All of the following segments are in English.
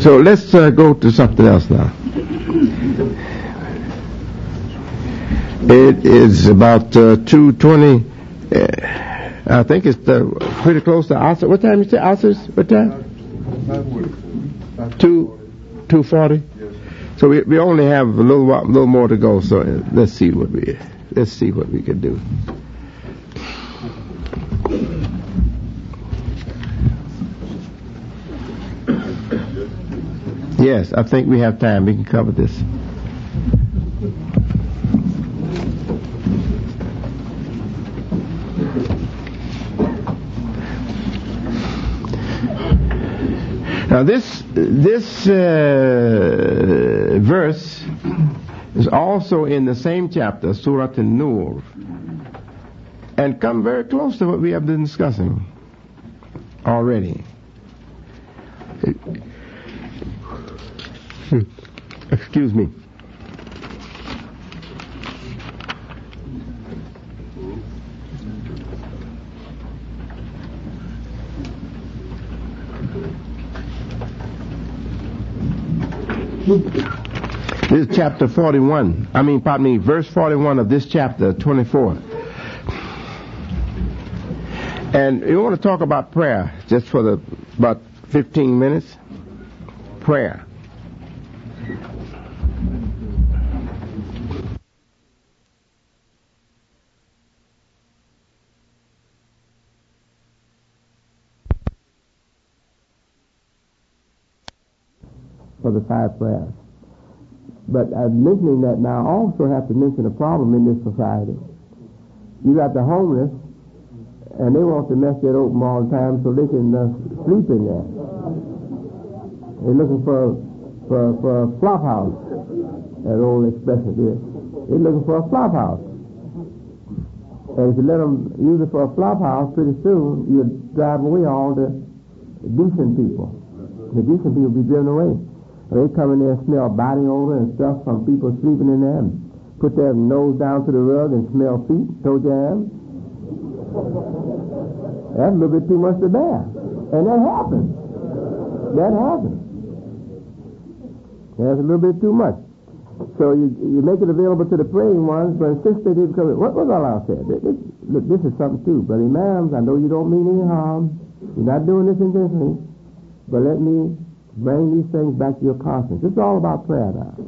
So let's go to something else now. It is about 2:20. I think it's pretty close to Asr. What time you say Asr? What time? 2:40. So we only have a little more to go. So let's see what we can do. Yes, I think we have time. We can cover this. Now this verse is also in the same chapter, Surah An-Nur, and come very close to what we have been discussing already. Excuse me. This is chapter 41. Verse 41 of this chapter 24. And we want to talk about prayer just for about 15 minutes. Prayer. For the 5 prayers. But I'm mentioning that now, I also have to mention a problem in this society. You got the homeless, and they want to mess that open all the time so they can sleep in there. They're looking for a flop house. That old expression is. They're looking for a flop house. And if you let them use it for a flop house, pretty soon you'll drive away all the decent people. The decent people will be driven away. They come in there and smell body odor and stuff from people sleeping in there and put their nose down to the rug and smell feet, toe jam. That's a little bit too much to bear. And that happens. That's a little bit too much. So you make it available to the praying ones, but insist they didn't come in. What was Allah said? Look, this is something too. Brother Imams, I know you don't mean any harm. You're not doing this intentionally. But let me bring these things back to your conscience. This is all about prayer now.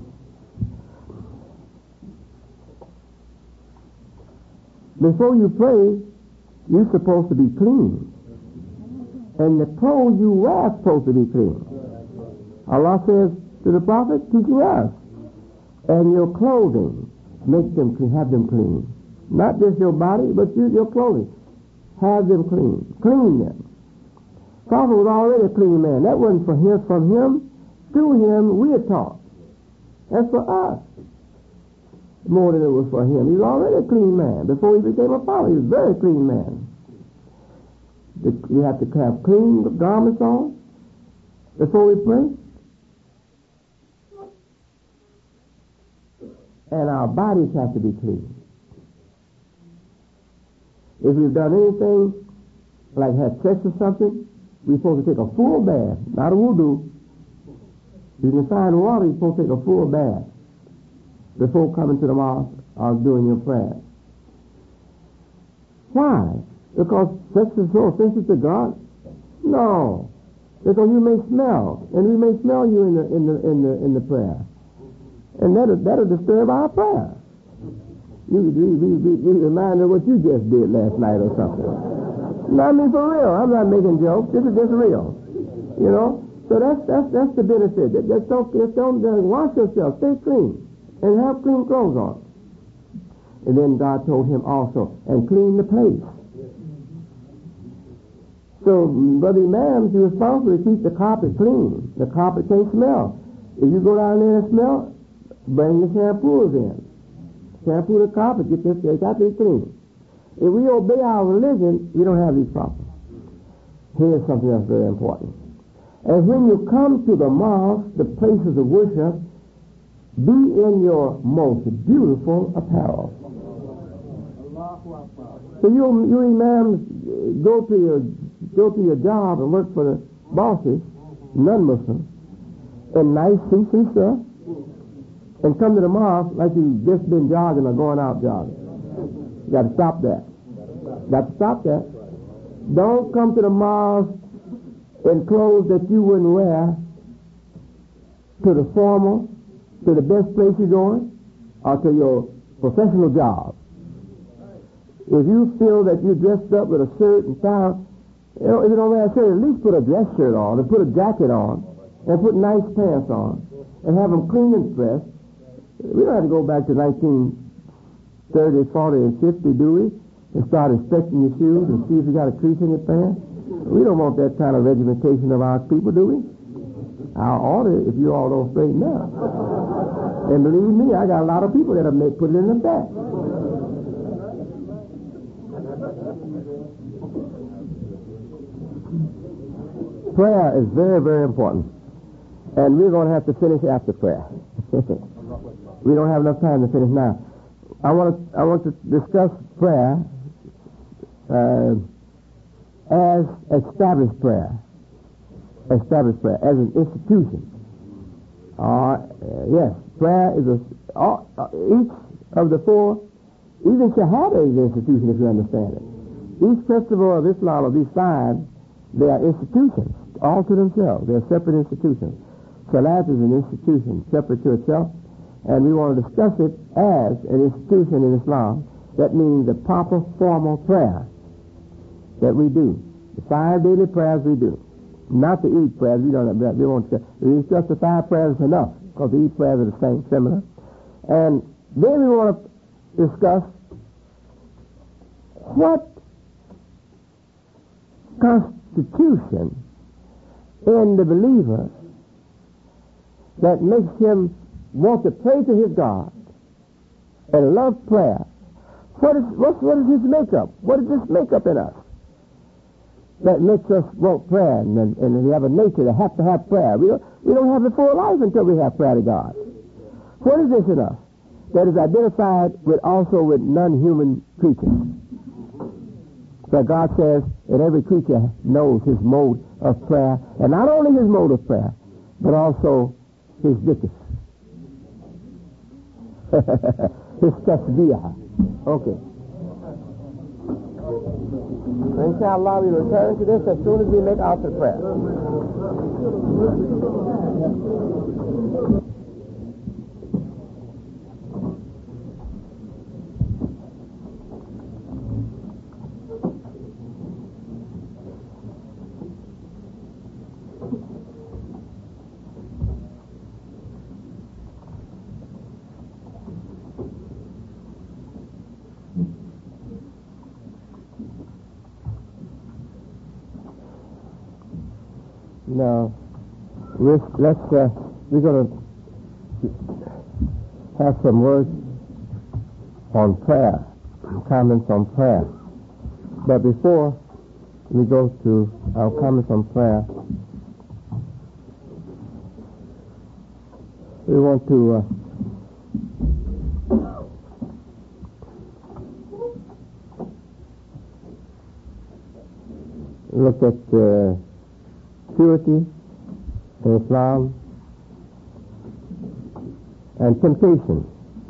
Before you pray, you're supposed to be clean. And the clothes you wear are supposed to be clean. Allah says to the Prophet, teaching us, and your clothing, have them clean. Not just your body, but your clothing. Have them clean. Clean them. Prophet was already a clean man. That wasn't from him. Through him, we are taught. That's for us. More than it was for him. He was already a clean man. Before he became a prophet, he was a very clean man. We have to have clean garments on before we pray. And our bodies have to be clean. If we've done anything, like had sex or something, we're supposed to take a full bath, not a wudu. You can find water, you're supposed to take a full bath before coming to the mosque or doing your prayer. Why? Because sex is so offensive to God? No. Because you may smell, and we may smell you in the prayer. And that'll disturb our prayer. You remind of what you just did last night or something. No, I mean for real. I'm not making jokes. This is just real. You know? So that's the benefit. Just don't wash yourself. Stay clean. And have clean clothes on. And then God told him also, and clean the place. So, Brother Imams, you're responsible to keep the carpet clean. The carpet can't smell. If you go down there and smell, bring the shampoos in. Shampoo the carpet, get that thing clean. If we obey our religion, we don't have these problems. Here's something that's very important. And when you come to the mosque, the places of worship, be in your most beautiful apparel. So you imams go to your job and work for the bosses, non-Muslims, in nice suits and stuff and come to the mosque like you've just been jogging or going out jogging. You got to stop that. Got to stop that. Don't come to the mosque in clothes that you wouldn't wear to the formal, to the best place you're going, or to your professional job. If you feel that you're dressed up with a shirt and tie, if you don't wear a shirt, at least put a dress shirt on, and put a jacket on, and put nice pants on, and have them clean and pressed. We don't have to go back to 1930, 40, and 50, do we? And start inspecting your shoes and see if you got a crease in your pants. We don't want that kind of regimentation of our people, do we? I'll order it if you all don't straighten up. And believe me, I got a lot of people that have put it in the back. Prayer is very, very important. And we're going to have to finish after prayer. We don't have enough time to finish now. I want to discuss prayer as established prayer. Established prayer as an institution. Yes, prayer is each of the four, even Shahada is an institution if you understand it. Each festival of Islam, of these five, they are institutions, all to themselves. They're separate institutions. Salat is an institution separate to itself, and we want to discuss it as an institution in Islam. That means the proper formal prayer that we do. The 5 daily prayers we do. Not the Eid prayers. We won't discuss the 5 prayers enough, because the Eid prayers are the same, similar. And then we want to discuss what constitution in the believer that makes him want to pray to his God and love prayer. What is his makeup? What is this makeup in us that makes us want prayer and we have a nature to have prayer? We don't have the full life until we have prayer to God. What is this in us that is identified also with non-human creatures? So God says that every creature knows his mode of prayer, and not only his mode of prayer, but also his dhikr. His tasbih. Okay. Inshallah, we return to this as soon as we make after prayer. Now, we're going to have some words on prayer, comments on prayer. But before we go to our comments on prayer, we want to look at purity in Islam and temptation.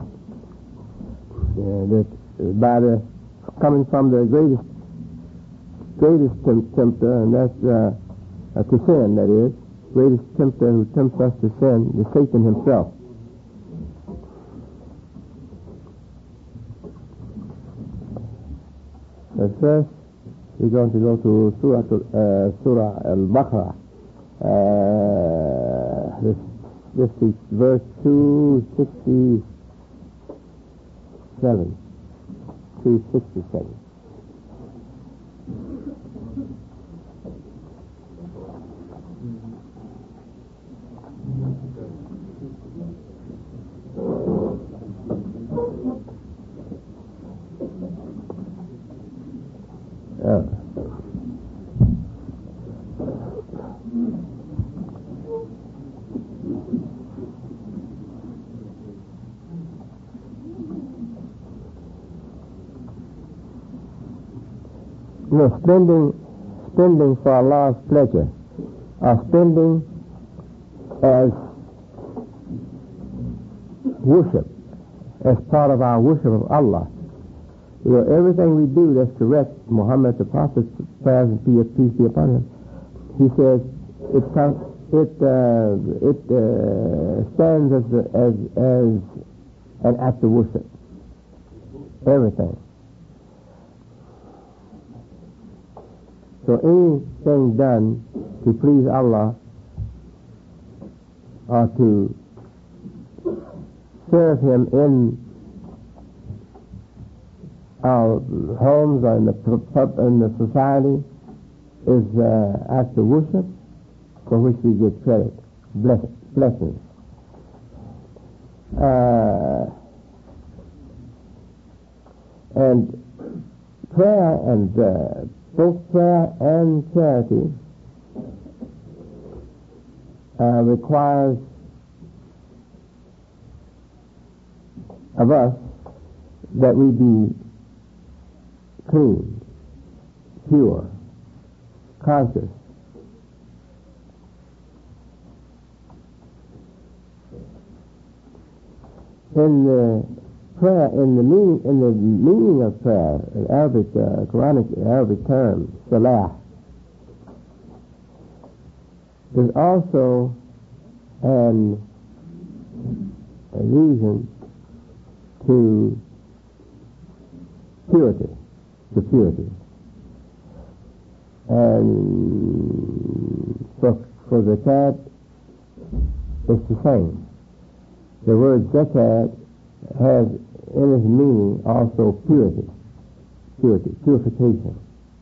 That coming from the greatest tempter, and that's to sin, that is, greatest tempter who tempts us to sin is Satan himself. But first, we're going to go to Surah Al-Baqarah. This is verse 267. 267. Spending for Allah's pleasure, or spending as worship as part of our worship of Allah. You know, everything we do that's correct, Muhammad the Prophet's prayers and peace be upon him, he says it stands as an act of worship. Everything. So anything done to please Allah or to serve Him in our homes or in the society is an act of worship for which we get credit, blessings. And prayer and both prayer and charity requires of us that we be clean, pure, conscious. In the prayer, in the meaning of prayer, in Arabic, Quranic Arabic term, salah, is also an allusion to purity, and for zakat, it's the same. The word zakat has in its meaning also purification.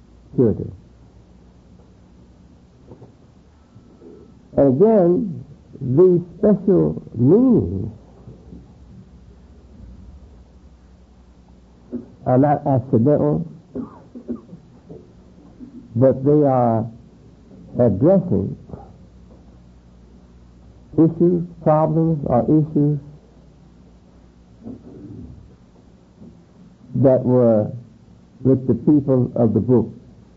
And again, these special meanings are not accidental, but they are addressing issues, problems, or issues that were with the people of the book,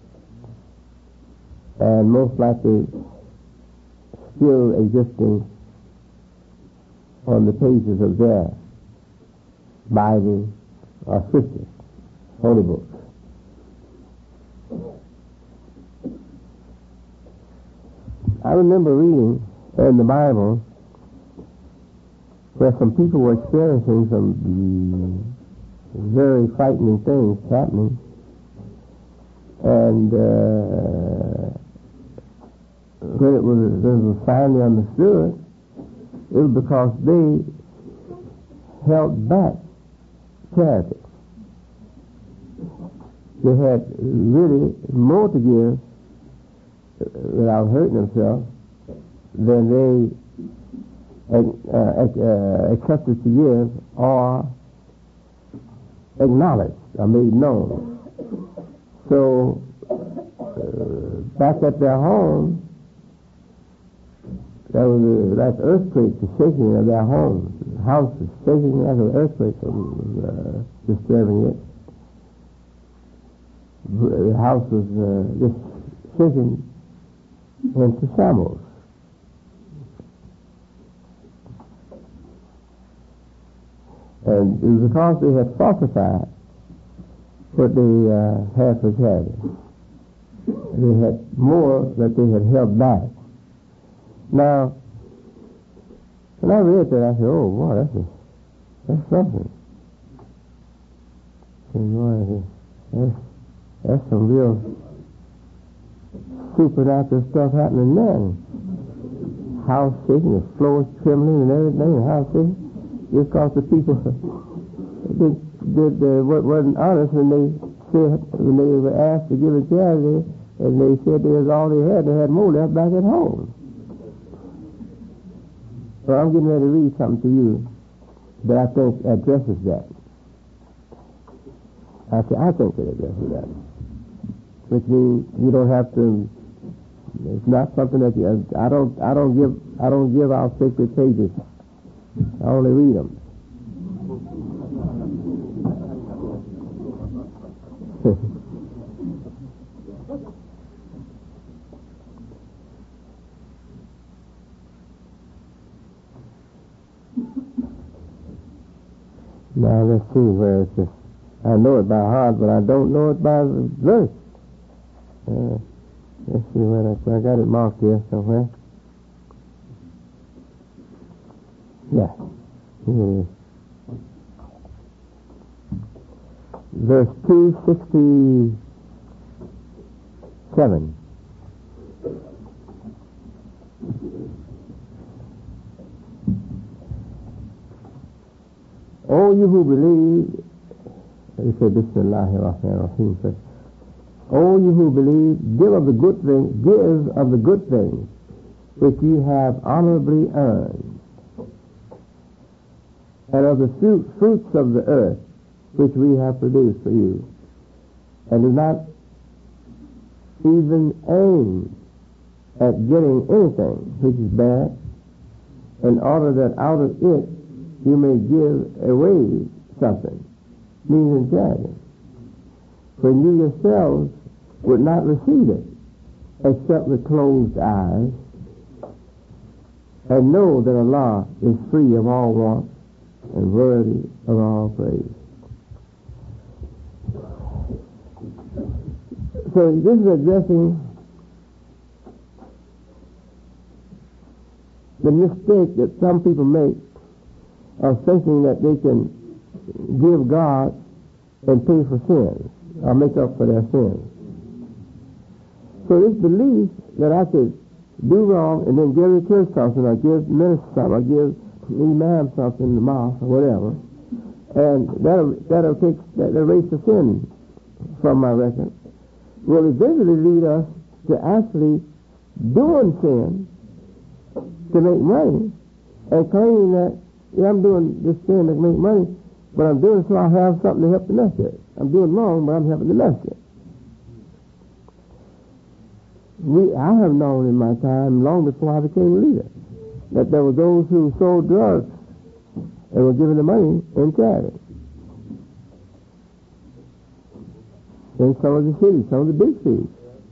and most likely still existing on the pages of their Bible or scriptures, holy books. I remember reading in the Bible where some people were experiencing some very frightening things happening, and when it was finally understood, it was because they held back charity. They had really more to give without hurting themselves than they accepted to give or acknowledged or made known. So back at their home, there was like earthquake, the shaking of their homes. The house was shaking like an earthquake was disturbing it. The house was just shaking into shambles. And it was because they had falsified what they had for charity. They had more that they had held back. Now, when I read that, I said, "Oh boy, that's something." That's some real supernatural stuff happening there. House shaking, the floor trembling, and everything. The house shaking. Just because the people wasn't honest when they were asked to give a charity, and they said that was all they had more left back at home. So I'm getting ready to read something to you that I think addresses that. I think it addresses that. Which means you don't have to. It's not something that I don't give out sacred pages. I only read them. Now let's see where it's just. I know it by heart, but I don't know it by the verse. Let's see where I got it marked here somewhere. Yeah, here it is. Verse 267. O you who believe, he said, Bismillahirrahmanirrahim, said, O you who believe, give of the good things which you have honorably earned, and of the fruits of the earth which we have produced for you, and do not even aim at getting anything which is bad, in order that out of it you may give away something, meaning charity, when you yourselves would not receive it, except with closed eyes, and know that Allah is free of all want and worthy of all praise. So this is addressing the mistake that some people make of thinking that they can give God and pay for sins, or make up for their sins. So this belief that I could do wrong and then give the church something, or give minister something, or give imam something in the mosque, or whatever, and that'll erase the sin from my record, will eventually lead us to actually doing sin to make money, and claiming that, yeah, I'm doing this sin to make money, but I'm doing it so I have something to help the message. I'm doing wrong, but I'm helping the message. I have known in my time, long before I became a leader, that there were those who sold drugs and were giving the money in charity. In some of the cities, some of the big cities.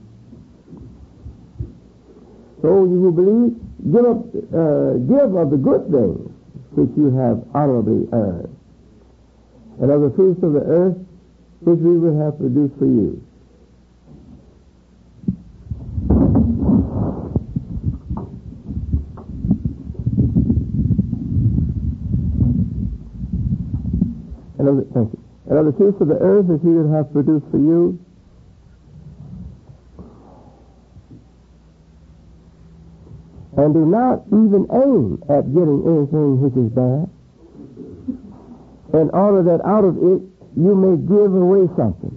So you who believe, give of the good things which you have honorably earned, and of the fruits of the earth which we will have produced for you. And of the fruits of the earth which we will have produced for you, and do not even aim at getting anything which is bad, in order that out of it you may give away something,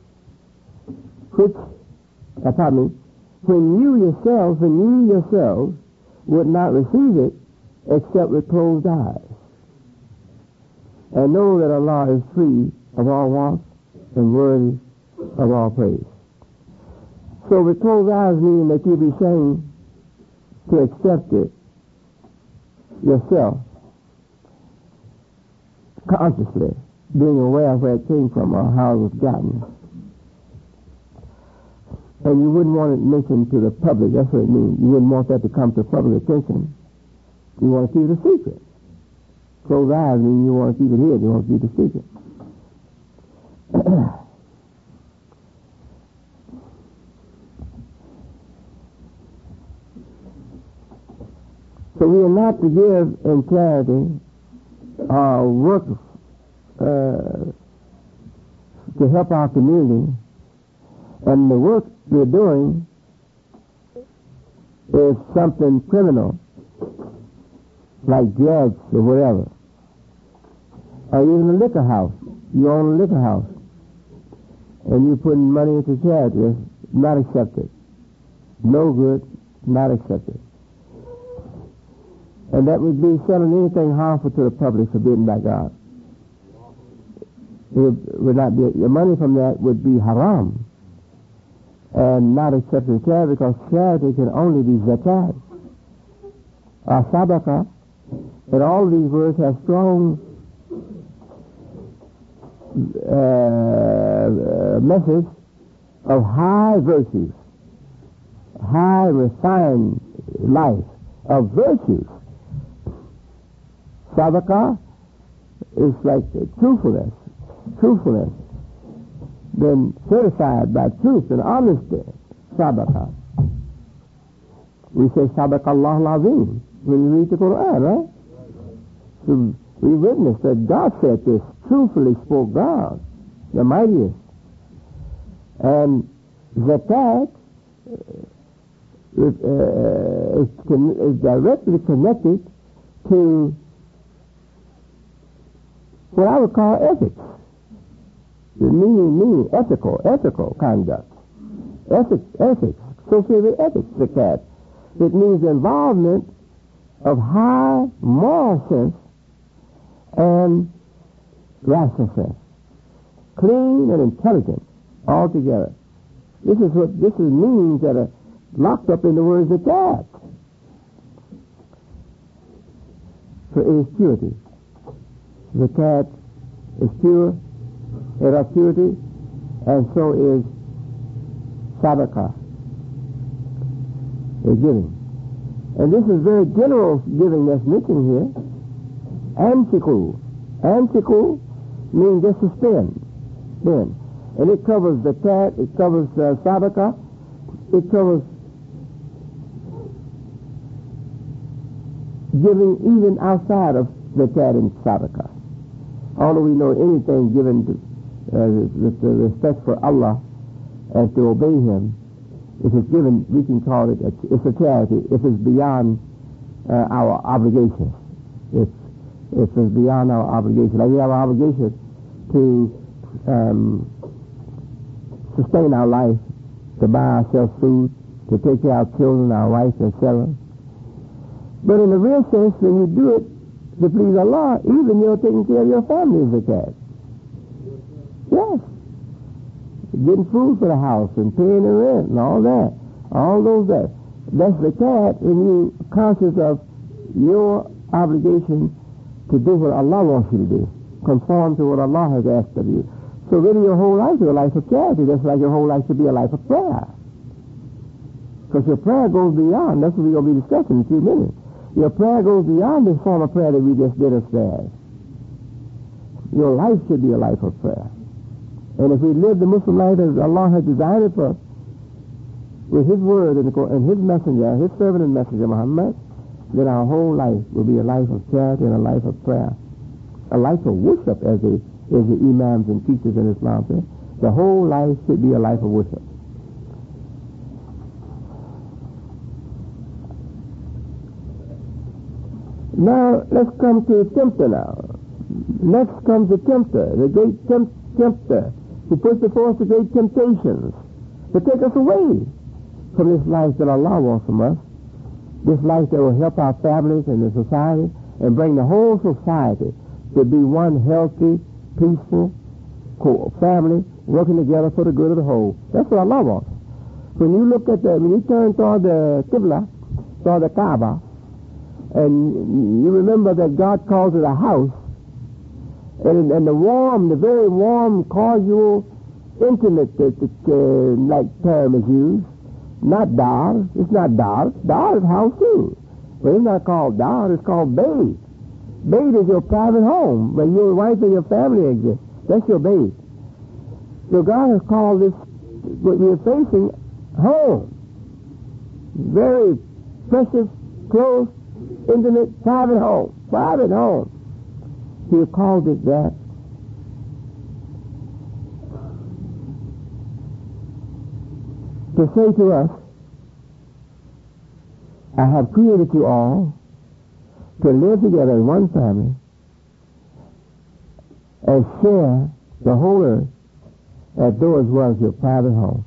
when you yourselves would not receive it except with closed eyes, and know that Allah is free of all wants and worthy of all praise. So with closed eyes meaning that you be ashamed to accept it yourself, consciously, being aware of where it came from or how it was gotten. And you wouldn't want it mentioned to the public. That's what it means. You wouldn't want that to come to public attention. You want to keep it a secret. Closed eyes mean you want to keep it hid. You want to keep it secret. So we are not to give in charity our work to help our community, and the work we're doing is something criminal, like drugs or whatever, or even a liquor house. You own a liquor house, and you're putting money into charity. It's not accepted. No good, not accepted. And that would be selling anything harmful to the public, forbidden by God. It would not be, the money from that would be haram and not accepted in charity, because charity can only be zakat or sadaqah. And all these words have strong message of high virtues, high refined life of virtues. Sadaqah It's like truthfulness, been certified by truth and honesty. Sabaka. We say Sabaka Allah al-Azim when you read the Quran, right? So we witness that God said this, truthfully spoke God, the mightiest. And zakat is directly connected to what I would call ethics. The meaning ethical conduct. Ethics, associated with ethics, zakat. It means the involvement of high moral sense and rational sense. Clean and intelligent altogether. This is meanings that are locked up in the word zakat. For it is purity. Zakat is pure, it has purity, and so is sadaqah, a giving. And this is very general giving that's mentioned here. Ansiku means just to spend. And it covers zakat, it covers sadaqah, it covers giving even outside of zakat and sadaqah. Although we know anything given to, with the respect for Allah and to obey Him, if it's given, we can call it, it's a charity, if it's beyond our obligation. If it's beyond our obligation. Like we have an obligation to sustain our life, to buy ourselves food, to take care of our children, our wife, etc. But in the real sense, when you do it to please Allah, even you're taking care of your family is zakat. Yes. Getting food for the house and paying the rent and all that. All those that. That's zakat, and you conscious of your obligation to do what Allah wants you to do. Conform to what Allah has asked of you. So really your whole life is a life of charity. That's like your whole life should be a life of prayer. Because your prayer goes beyond. That's what we're going to be discussing in a few minutes. Your prayer goes beyond this form of prayer that we just did upstairs. Your life should be a life of prayer. And if we live the Muslim life as Allah has designed it for us, with His word and His messenger, His servant and messenger Muhammad, then our whole life will be a life of charity and a life of prayer. A life of worship, as the imams and teachers in Islam say. The whole life should be a life of worship. Now, let's come to the tempter now. Next comes the tempter, the great tempter, who puts before us the great temptations to take us away from this life that Allah wants from us, this life that will help our families and the society and bring the whole society to be one healthy, peaceful family working together for the good of the whole. That's what Allah wants. When you turn toward the Qibla, toward the Kaaba, and you remember that God calls it a house, and the very warm, cordial, intimate term is used. Not dar. It's not dar. Dar is house too. But it's not called dar. It's called bayt. Bayt is your private home where your wife and your family exist. That's your bayt. So God has called this, what we are facing, home. Very precious, close, intimate, private home. Private home. He called it that. To say to us, I have created you all to live together in one family and share the whole earth as though it was your private home.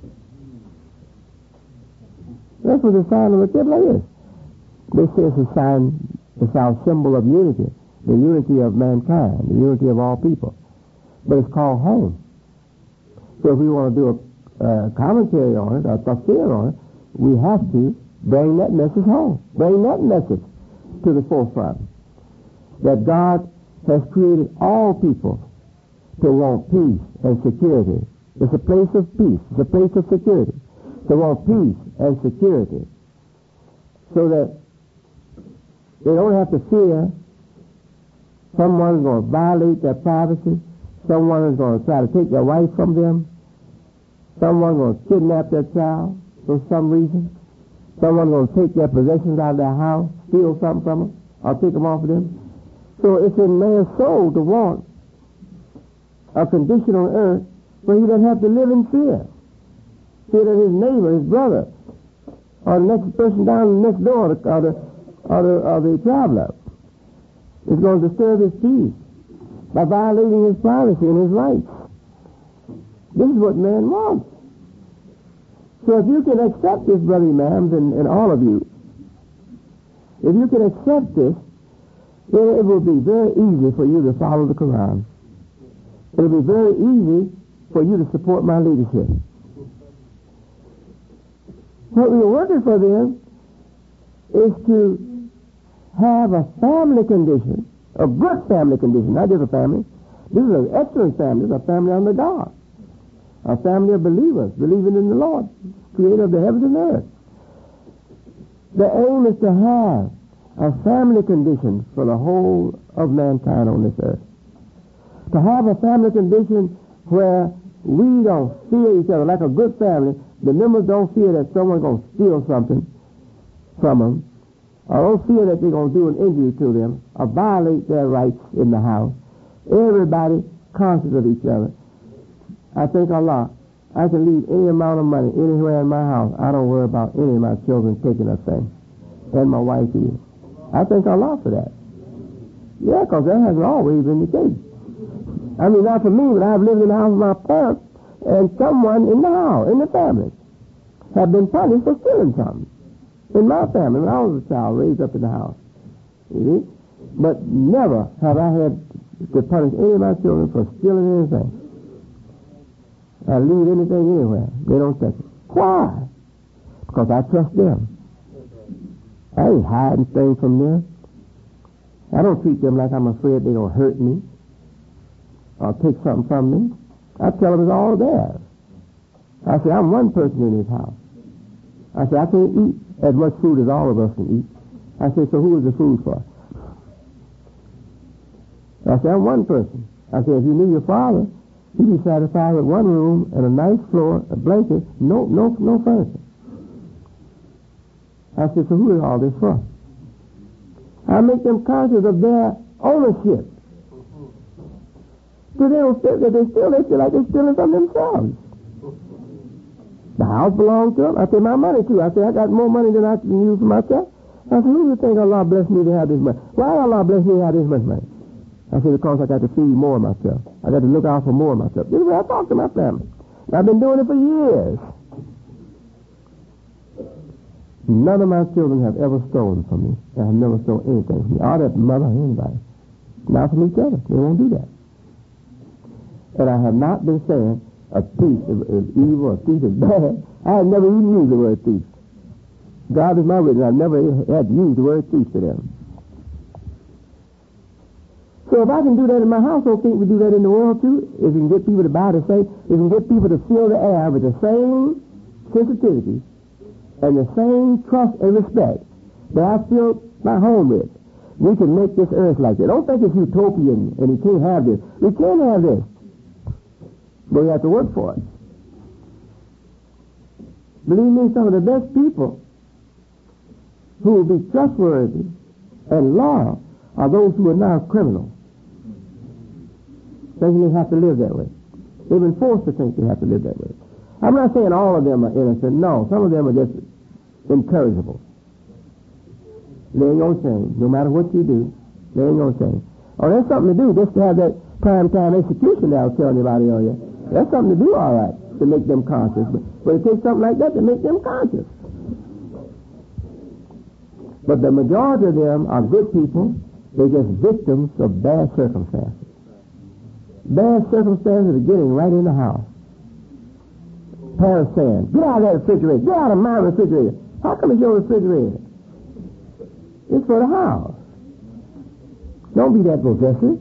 That's what the sign of the Qibla is. They say it's a sign, it's our symbol of unity, the unity of mankind, the unity of all people. But it's called home. So if we want to do a commentary on it, a tafsir on it, we have to bring that message home. Bring that message to the forefront. That God has created all people to want peace and security. It's a place of peace. It's a place of security. To want peace and security. So that they don't have to fear Someone's going to violate their privacy. Someone is going to try to take their wife from them. Someone's going to kidnap their child for some reason. Someone's going to take their possessions out of their house, steal something from them, or take them off of them. So it's in man's soul to want a condition on earth where he doesn't have to live in fear. Fear that his neighbor, his brother, or the next person down the next door, or the traveler, is going to disturb his peace by violating his privacy and his rights. This is what man wants. So if you can accept this, brother Imams, and all of you, if you can accept this, then it will be very easy for you to follow the Quran. It will be very easy for you to support my leadership. What we are working for them is to have a family condition, a good family condition, not just a family. This is an excellent family. It's a family under God. A family of believers, believing in the Lord, creator of the heavens and earth. The aim is to have a family condition for the whole of mankind on this earth. To have a family condition where we don't fear each other like a good family. The members don't fear that someone's going to steal something from them, or don't fear that they're going to do an injury to them, or violate their rights in the house. Everybody conscious of each other. I thank Allah, I can leave any amount of money anywhere in my house. I don't worry about any of my children taking a thing, and my wife either. I thank Allah for that. Yeah, because that hasn't always been the case. I mean, not for me, but I've lived in the house of my parents, and someone in the house, in the family, have been punished for stealing something. In my family, when I was a child, raised up in the house. You see? But never have I had to punish any of my children for stealing anything. I leave anything anywhere. They don't touch it. Why? Because I trust them. I ain't hiding things from them. I don't treat them like I'm afraid they're going to hurt me or take something from me. I tell them it's all theirs. I say, I'm one person in this house. I say, I can't eat as much food as all of us can eat. I say, so who is the food for? I say, I'm one person. I say, if you knew your father, he'd be satisfied with one room and a nice floor, a blanket, no furniture. I said, so who is all this for? I make them conscious of their ownership. So they don't feel that they feel like they're stealing from themselves. The house belongs to them. I say, my money too. I say, I got more money than I can use for myself. I said, who do you think Allah blessed me to have this money? Why Allah blessed me to have this much money? I said, because I got to feed more of myself. I got to look out for more of myself. This is where I talk to my family. I've been doing it for years. None of my children have ever stolen from me. They have never stolen anything from me. Or that mother or anybody. Not from each other. They won't do that. And I have not been saying a thief is evil, a thief is bad. I have never even used the word thief. God is my witness. I've never had to use the word thief to them. So if I can do that in my house, I think we do that in the world too. If we can get people to buy the same, if we can get people to fill the air with the same sensitivity and the same trust and respect that I fill my home with, we can make this earth like that. Don't think it's utopian and we can't have this. We can have this. But we have to work for it. Believe me, some of the best people who will be trustworthy and loyal are those who are now criminals. Thinking they have to live that way. They've been forced to think they have to live that way. I'm not saying all of them are innocent. No, some of them are just incorrigible. They ain't gonna change. No matter what you do, they ain't gonna change. Oh, there's something to do just to have that prime time execution that I was telling everybody earlier. That's something to do, all right, to make them conscious. But it takes something like that to make them conscious. But the majority of them are good people. They're just victims of bad circumstances. Bad circumstances are getting right in the house. Parents saying, get out of that refrigerator. Get out of my refrigerator. How come it's your refrigerator? It's for the house. Don't be that possessive.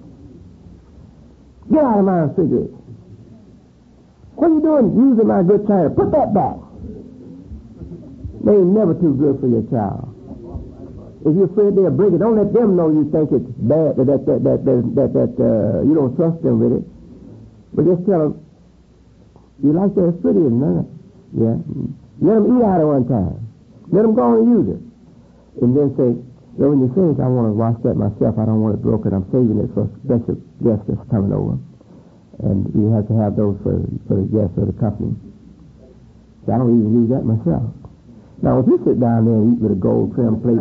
Get out of my refrigerator. What are you doing using my good china? Put that back. They ain't never too good for your child. If you're afraid they'll break it, don't let them know you think it's bad, that you don't trust them with it. But just tell them, you like that? It's pretty, isn't it? Yeah. Let them eat out at one time. Let them go and use it. And then say, when you finish, I want to wash that myself. I don't want it broken. I'm saving it for special guests that's coming over. And you have to have those for the guests of the company. So I don't even use that myself. Now, if you sit down there and eat with a gold trim plate,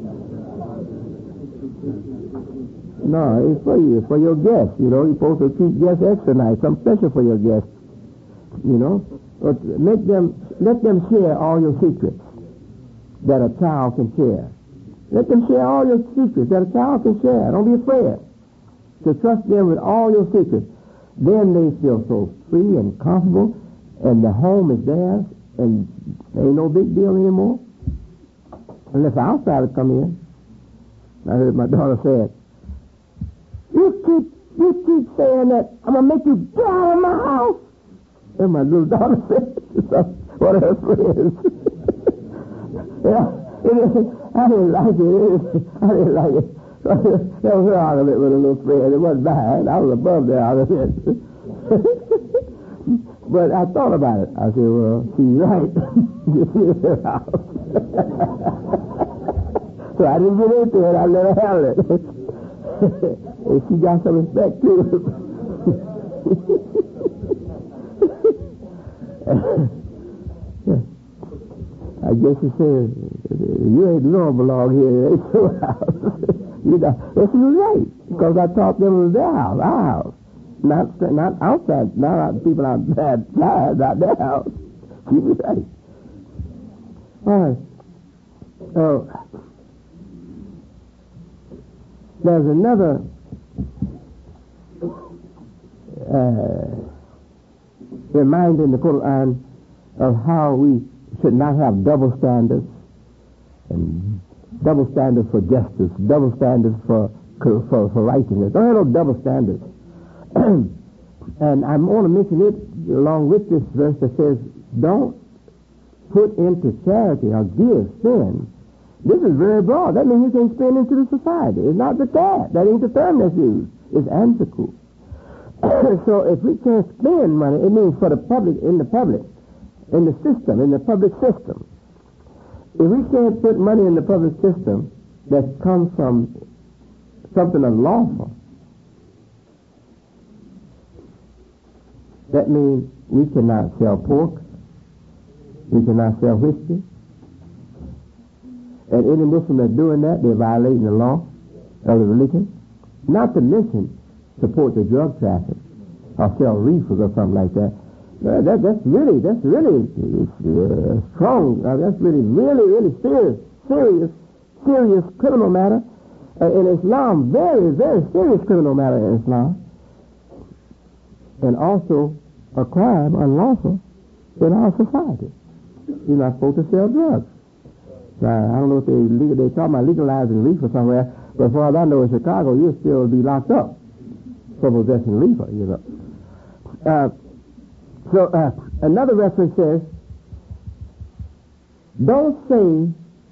no, it's for you. It's for your guests. You know, you're supposed to treat guests extra nice, something special for your guests. You know, but let them share all your secrets that a child can share. Let them share all your secrets that a child can share. Don't be afraid to trust them with all your secrets. Then they feel so free and comfortable, and the home is theirs, and there ain't no big deal anymore. Unless outsiders come in. I heard my daughter say, you keep saying that I'm going to make you get out of my house. And my little daughter said, one of her friends. Yeah, I didn't like it. I didn't like it. That was her argument with a little friend. It wasn't bad. I was above their argument. But I thought about it. I said, well, she's right. You see her house. So I didn't get into it. I let her handle it. And she got some respect, too. I guess she said, you don't belong here. It's your house. And she was right, because I taught them it was their house, our house. Not outside, not people outside, not their house. She was right. All right. So, there's another reminder in the Quran of how we should not have double standards, and double standards for justice, double standards for righteousness. Don't have no double standards. And I'm going to mention it along with this verse that says, don't put into charity or give, spend. This is very broad. That means you can spend into the society. It's not the cat. That ain't the term that's used. It's antiku. So if we can't spend money, it means for the public, in the public system. If we can't put money in the public system that comes from something unlawful, that means we cannot sell pork, we cannot sell whiskey, and any Muslim that's doing that, they're violating the law of the religion. Not to mention support the drug traffic or sell reefers or something like that. That's really strong. That's really serious criminal matter in Islam. Very, very serious criminal matter in Islam, and also a crime unlawful in our society. You're not supposed to sell drugs. I don't know if they talk about legalizing reefer somewhere, but as far as I know, in Chicago, you'll still be locked up for possessing reefer. You know. So another reference says, don't say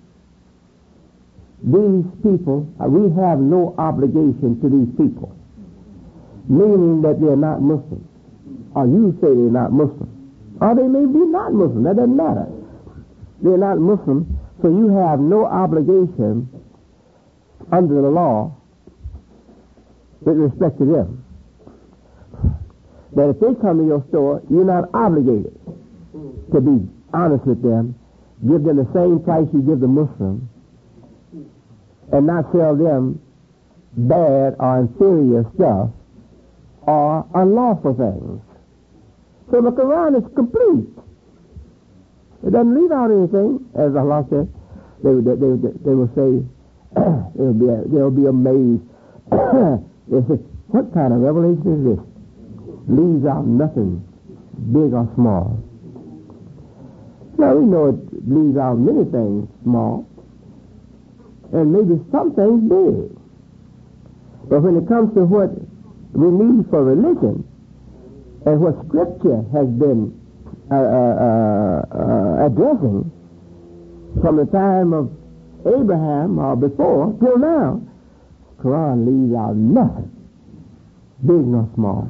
these people, we have no obligation to these people, meaning that they're not Muslims. Or you say they're not Muslim. Or they may be not Muslim. That doesn't matter. They're not Muslim, so you have no obligation under the law with respect to them. That if they come to your store, you're not obligated to be honest with them, give them the same price you give the Muslim, and not sell them bad or inferior stuff or unlawful things. So the Quran is complete. It doesn't leave out anything, as Allah said. They will say, they'll be amazed. They say, what kind of revelation is this? Leaves out nothing, big or small. Now we know it leaves out many things small, and maybe some things big. But when it comes to what we need for religion, and what Scripture has been addressing from the time of Abraham or before till now, Quran leaves out nothing, big nor small.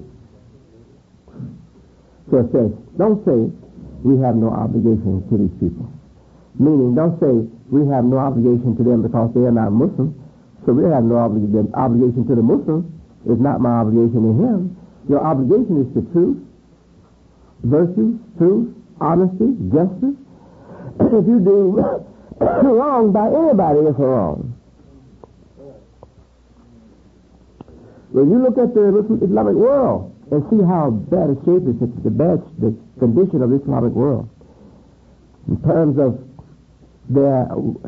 So it says, don't say we have no obligation to these people. Meaning, don't say we have no obligation to them because they are not Muslims. So we have no obligation to the Muslims. It's not my obligation to him. Your obligation is to truth, virtue, honesty, justice. If you do wrong by anybody, it's wrong. When you look at the Islamic world and see how bad a shape is the condition of the Islamic world in terms of their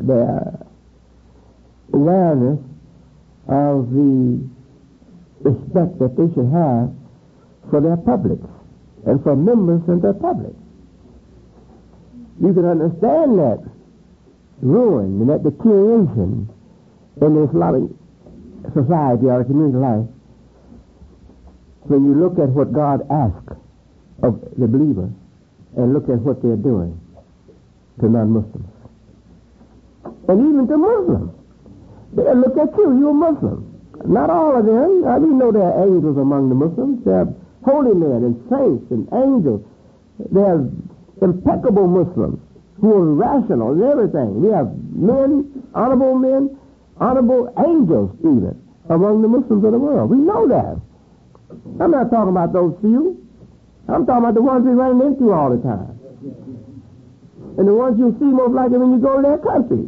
awareness of the respect that they should have for their publics and for members in their public. You can understand that ruin and that deterioration in the Islamic society or community life when you look at what God asks of the believer and look at what they're doing to non-Muslims. And even to Muslims. They'll look at you, you're a Muslim. Not all of them. We know there are angels among the Muslims. There are holy men and saints and angels. There are impeccable Muslims who are rational and everything. We have men, honorable angels even, among the Muslims of the world. We know that. I'm not talking about those few. I'm talking about the ones we run into all the time. And the ones you see most likely when you go to their country.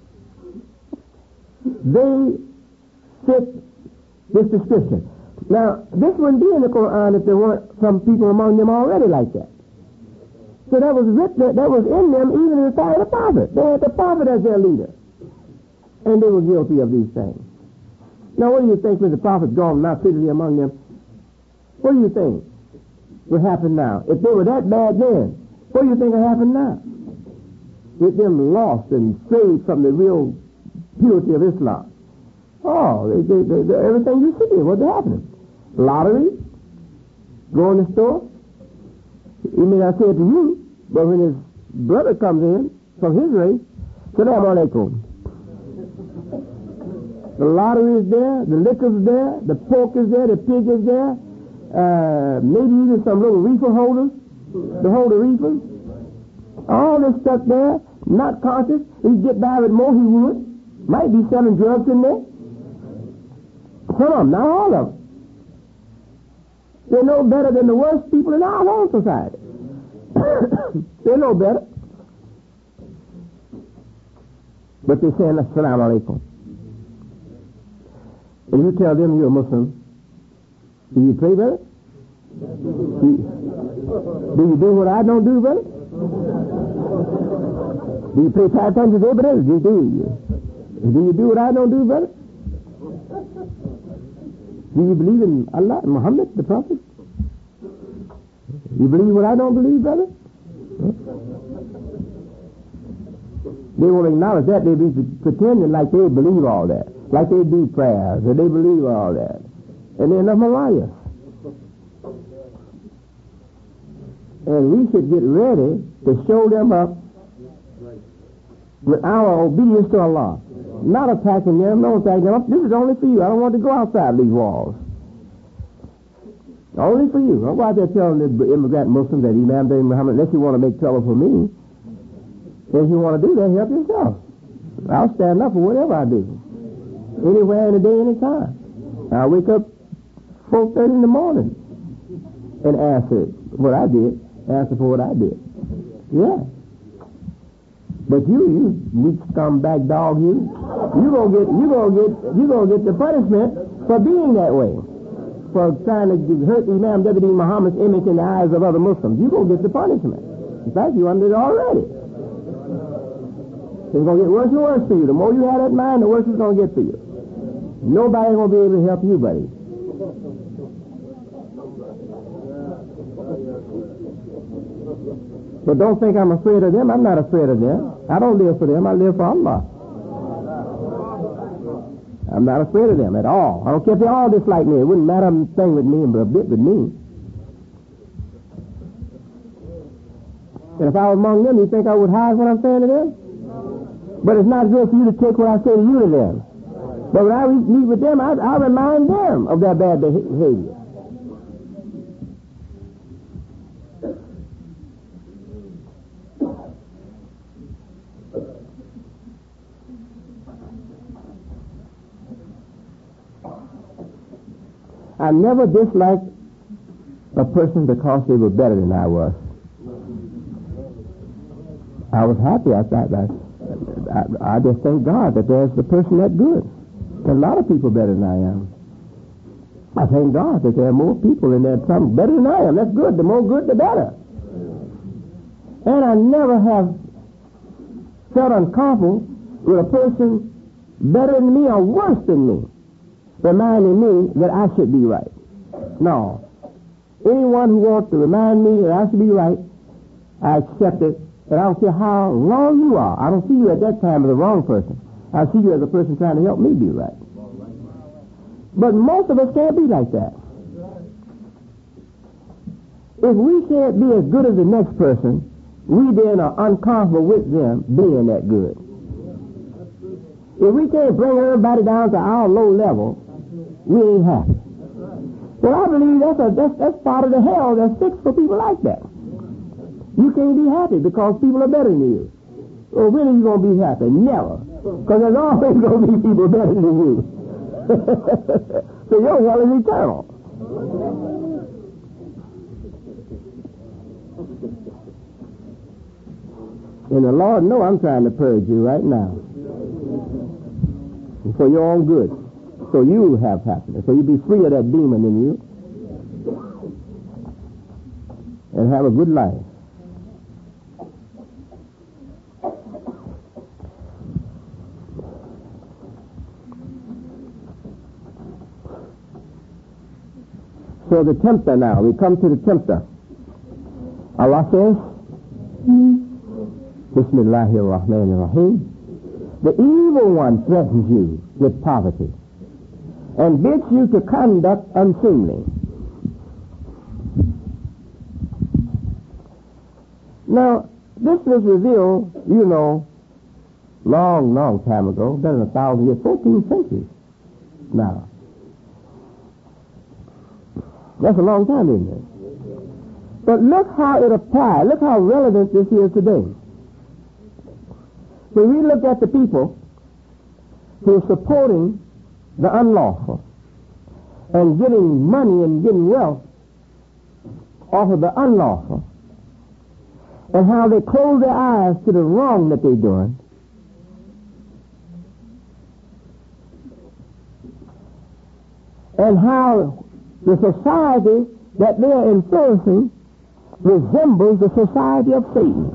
They fit this description. Now, this wouldn't be in the Quran if there weren't some people among them already like that. So that was written, that was in them even in the time of the prophet. They had the prophet as their leader. And they were guilty of these things. Now, what do you think when the prophet's gone now physically among them? What do you think would happen now? If they were that bad then, what do you think will happen now? With them lost and strayed from the real purity of Islam. Oh, everything you see, what's happening? Lottery, go in the store. He may not say it to you, but when his brother comes in from his race, Salaam alaikum. The lottery is there, the liquor's there, the pork is there, the pig is there, maybe even some little reefer holders to hold the reefers. All this stuff there, not conscious. He'd get by with more, he would. Might be selling drugs in there. Some of them, not all of them. They're no better than the worst people in our whole society. They're no better. But they're saying, Assalamu alaikum. And you tell them you're a Muslim, do you pray, brother? Do you do what I don't do, brother? Do you pay 5 times a day, brother? Do you do what I don't do, brother? Do you believe in Allah, Muhammad, the Prophet? You believe what I don't believe, brother? They won't acknowledge that. They be pretending like they believe all that. Like they do prayers, or they believe all that. And they're nothing liars. And we should get ready to show them up with our obedience to Allah. Not attacking them, don't attack them. This is only for you. I don't want to go outside these walls. Only for you. Don't go out there telling the immigrant Muslims that Imam David Muhammad, unless you want to make trouble for me. If you want to do that, help yourself. I'll stand up for whatever I do. Anywhere, any day, any time. I'll wake up 4:30 in the morning and answer what I did. Answer for what I did. Yeah. But you weak scumbag dog, you gonna get the punishment for being that way, for trying to hurt Imam W.D. Muhammad's image in the eyes of other Muslims. You gonna get the punishment. In fact, you under it already. It's gonna get worse and worse for you. The more you have that mind, the worse it's gonna get for you. Nobody's gonna be able to help you, buddy. But don't think I'm afraid of them. I'm not afraid of them. I don't live for them. I live for Allah. I'm not afraid of them at all. I don't care if they all dislike me. It wouldn't matter a thing with me, but a bit with me. And if I was among them, you think I would hide what I'm saying to them? But it's not good for you to take what I say to you to them. But when I meet with them, I remind them of their bad behavior. I never disliked a person because they were better than I was. I was happy. I just thank God that there's a person that good. There's a lot of people better than I am. I thank God that there are more people and there's some better than I am. That's good. The more good, the better. And I never have felt uncomfortable with a person better than me or worse than me, reminding me that I should be right. No. Anyone who wants to remind me that I should be right, I accept it. And I don't care how wrong you are. I don't see you at that time as a wrong person. I see you as a person trying to help me be right. But most of us can't be like that. If we can't be as good as the next person, we then are uncomfortable with them being that good. If we can't bring everybody down to our low level, we ain't happy. Well, I believe that's part of the hell that's fixed for people like that. You can't be happy because people are better than you. Well, when are you going to be happy? Never. Because there's always going to be people better than you. So your hell is eternal. And the Lord knows I'm trying to purge you right now. For your own good. So you have happiness. So you be free of that demon in you. And have a good life. So the tempter now. We come to the tempter. Allah says, Bismillahirrahmanirrahim. The evil one threatens you with poverty and bids you to conduct unseemly. Now, this was revealed, long time ago, better than 1,000 years, 14th century now. That's a long time, isn't it? But look how it applies. Look how relevant this is today. When we look at the people who are supporting the unlawful and getting money and getting wealth off of the unlawful, and how they close their eyes to the wrong that they're doing, and how the society that they're influencing resembles the society of Satan.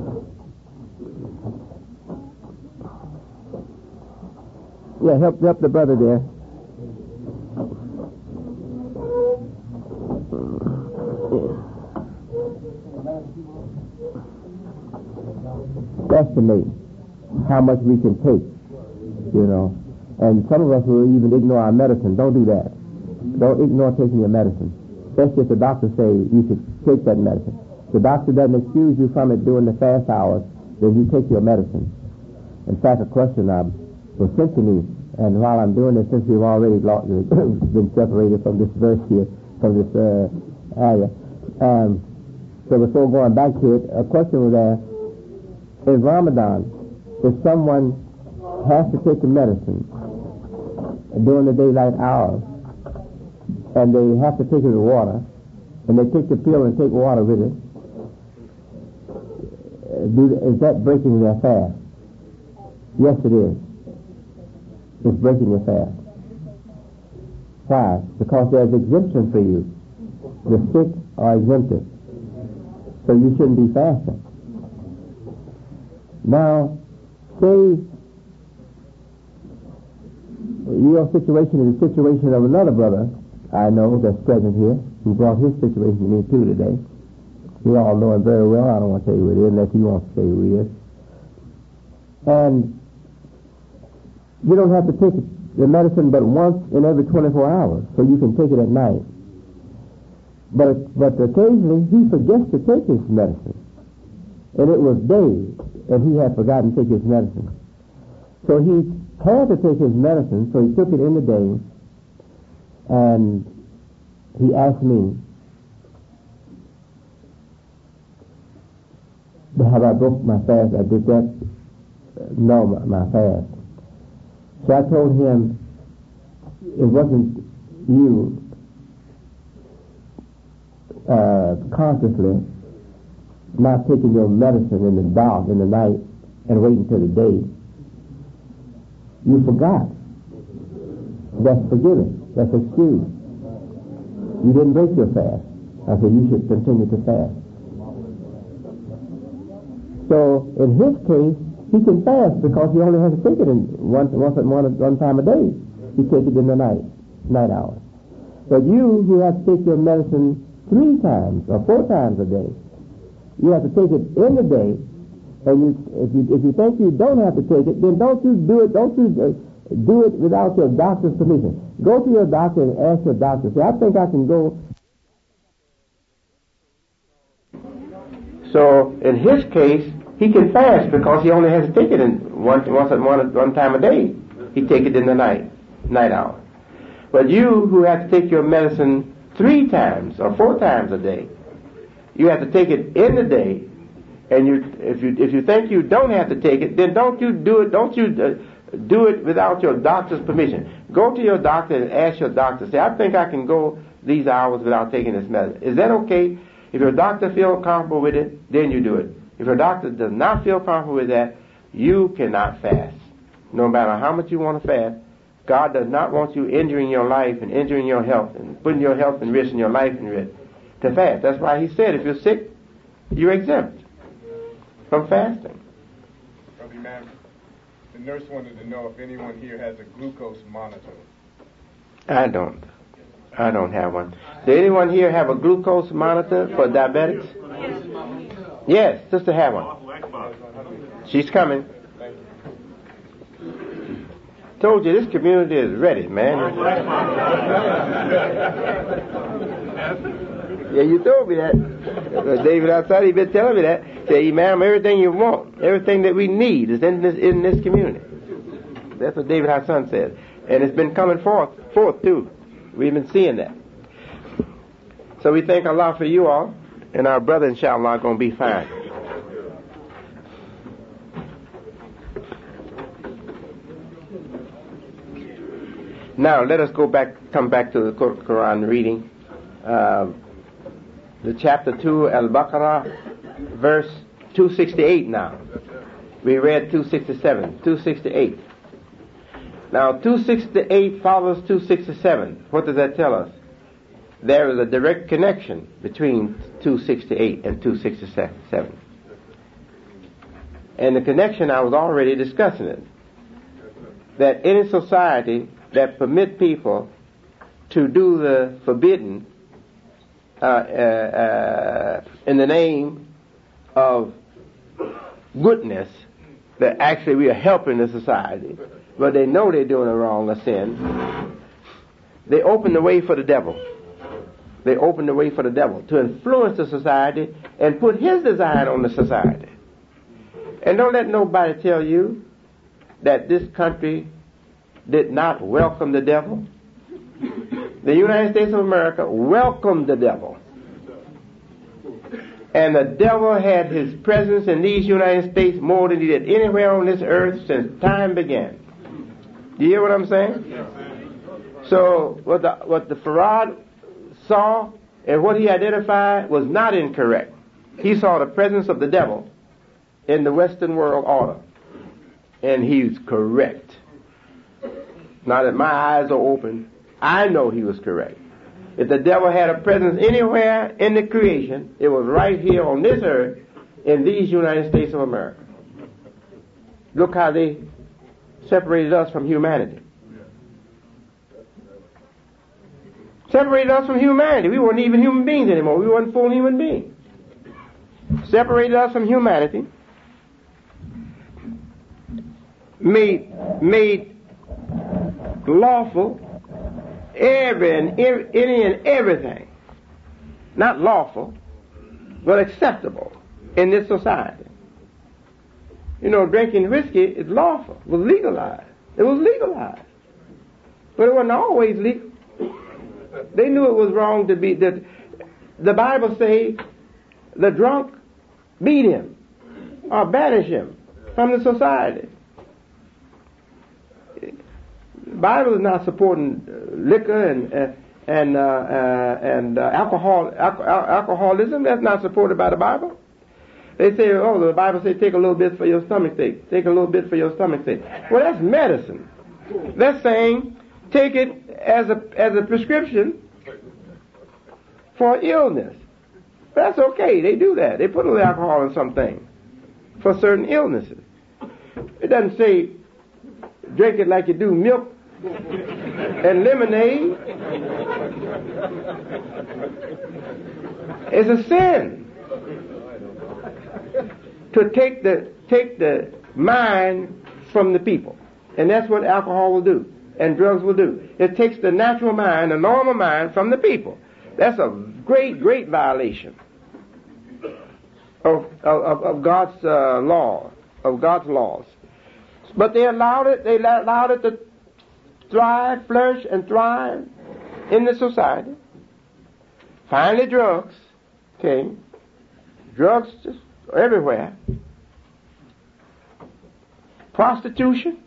Yeah, help the brother there. Estimate how much we can take, And some of us will even ignore our medicine. Don't do that. Don't ignore taking your medicine. Especially if the doctor say you should take that medicine. The doctor doesn't excuse you from it during the fast hours, then you take your medicine. In fact, a question was sent to me, and while I'm doing this, since we've already been separated from this verse here, from this area, so before going back to it, a question was asked, in Ramadan, if someone has to take the medicine during the daylight hours, and they have to take it with water, and they take the pill and take water with it, is that breaking their fast? Yes, it is. It's breaking your fast. Why? Because there's exemption for you. The sick are exempted. So you shouldn't be fasting. Now, say your situation is the situation of another brother I know that's present here, who brought his situation to me too today. We all know him very well. I don't want to tell you who it is unless he wants to say who he is. And you don't have to take the medicine but once in every 24 hours, so you can take it at night. But occasionally he forgets to take his medicine. And it was days and he had forgotten to take his medicine. So he had to take his medicine, so he took it in the day, and he asked me, have I broke my fast? I did that? No, my fast. So I told him, it wasn't you consciously not taking your medicine in the dark, in the night, and waiting till the day. You forgot. That's forgiven. That's excused. You didn't break your fast. I said you should continue to fast. So in his case, he can fast because he only has to take it in one time a day. He take it in the night hours. But you who have to take your medicine 3 times or 4 times a day, you have to take it in the day. And if you think you don't have to take it, then don't you do it. Don't you do it without your doctor's permission. Go to your doctor and ask your doctor. Say, I think I can go. So in his case, he can fast because he only has to take it in one time a day. He take it in the night hour. But you who have to take your medicine 3 times or 4 times a day, you have to take it in the day. And if you think you don't have to take it, then don't you do it? Don't you do it without your doctor's permission? Go to your doctor and ask your doctor. Say, I think I can go these hours without taking this medicine. Is that okay? If your doctor feels comfortable with it, then you do it. If your doctor does not feel comfortable with that, you cannot fast. No matter how much you want to fast, God does not want you injuring your life and injuring your health and putting your health in risk and your life in risk to fast. That's why he said if you're sick, you're exempt from fasting. Brother Imam, the nurse wanted to know if anyone here has a glucose monitor. I don't have one. Does anyone here have a glucose monitor for diabetics? Yes, sister have one. She's coming. Told you this community is ready, man. Yeah, you told me that. David outside, he been telling me that. Say, Imam, everything you want, everything that we need is in this community. That's what David Hassan said. And it's been coming forth too. We've been seeing that. So we thank Allah for you all, and our brother, inshallah, are going to be fine. Now, let us come back to the Quran reading. The chapter 2, Al-Baqarah, verse 268 now. We read 267, 268. Now, 268 follows 267. What does that tell us? There is a direct connection between 268 and 267. And the connection, I was already discussing it. That any society that permit people to do the forbidden in the name of goodness, that actually we are helping the society, but they know they're doing a wrong, a sin, they open the way for the devil. They open the way for the devil to influence the society and put his design on the society. And don't let nobody tell you that this country did not welcome the devil. The United States of America welcomed the devil. And the devil had his presence in these United States more than he did anywhere on this earth since time began. Do you hear what I'm saying? So what the Farad saw and what he identified was not incorrect. He saw the presence of the devil in the Western world order. And he's correct. Now that my eyes are open, I know he was correct. If the devil had a presence anywhere in the creation, it was right here on this earth in these United States of America. Look how they separated us from humanity. Separated us from humanity. We weren't even human beings anymore. We weren't full human beings. Separated us from humanity. Made lawful any and everything, not lawful, but acceptable in this society. drinking whiskey is lawful, was legalized. It was legalized. But it wasn't always legal. They knew it was wrong to be, that the Bible say the drunk beat him or banish him from the society. The Bible is not supporting liquor and alcoholism. That's not supported by the Bible. They say, the Bible says take a little bit for your stomach's sake. Take a little bit for your stomach's sake. Well, that's medicine. That's saying take it as a prescription for illness. That's okay. They do that. They put a little alcohol in some things for certain illnesses. It doesn't say drink it like you do milk and lemonade. It's a sin to take the mind from the people. And that's what alcohol will do and drugs will do. It takes the natural mind, the normal mind from the people. That's a great, great violation of God's law, of God's laws. But they allowed it to thrive, flourish, and thrive in the society. Finally, drugs came. Drugs just everywhere. Prostitution,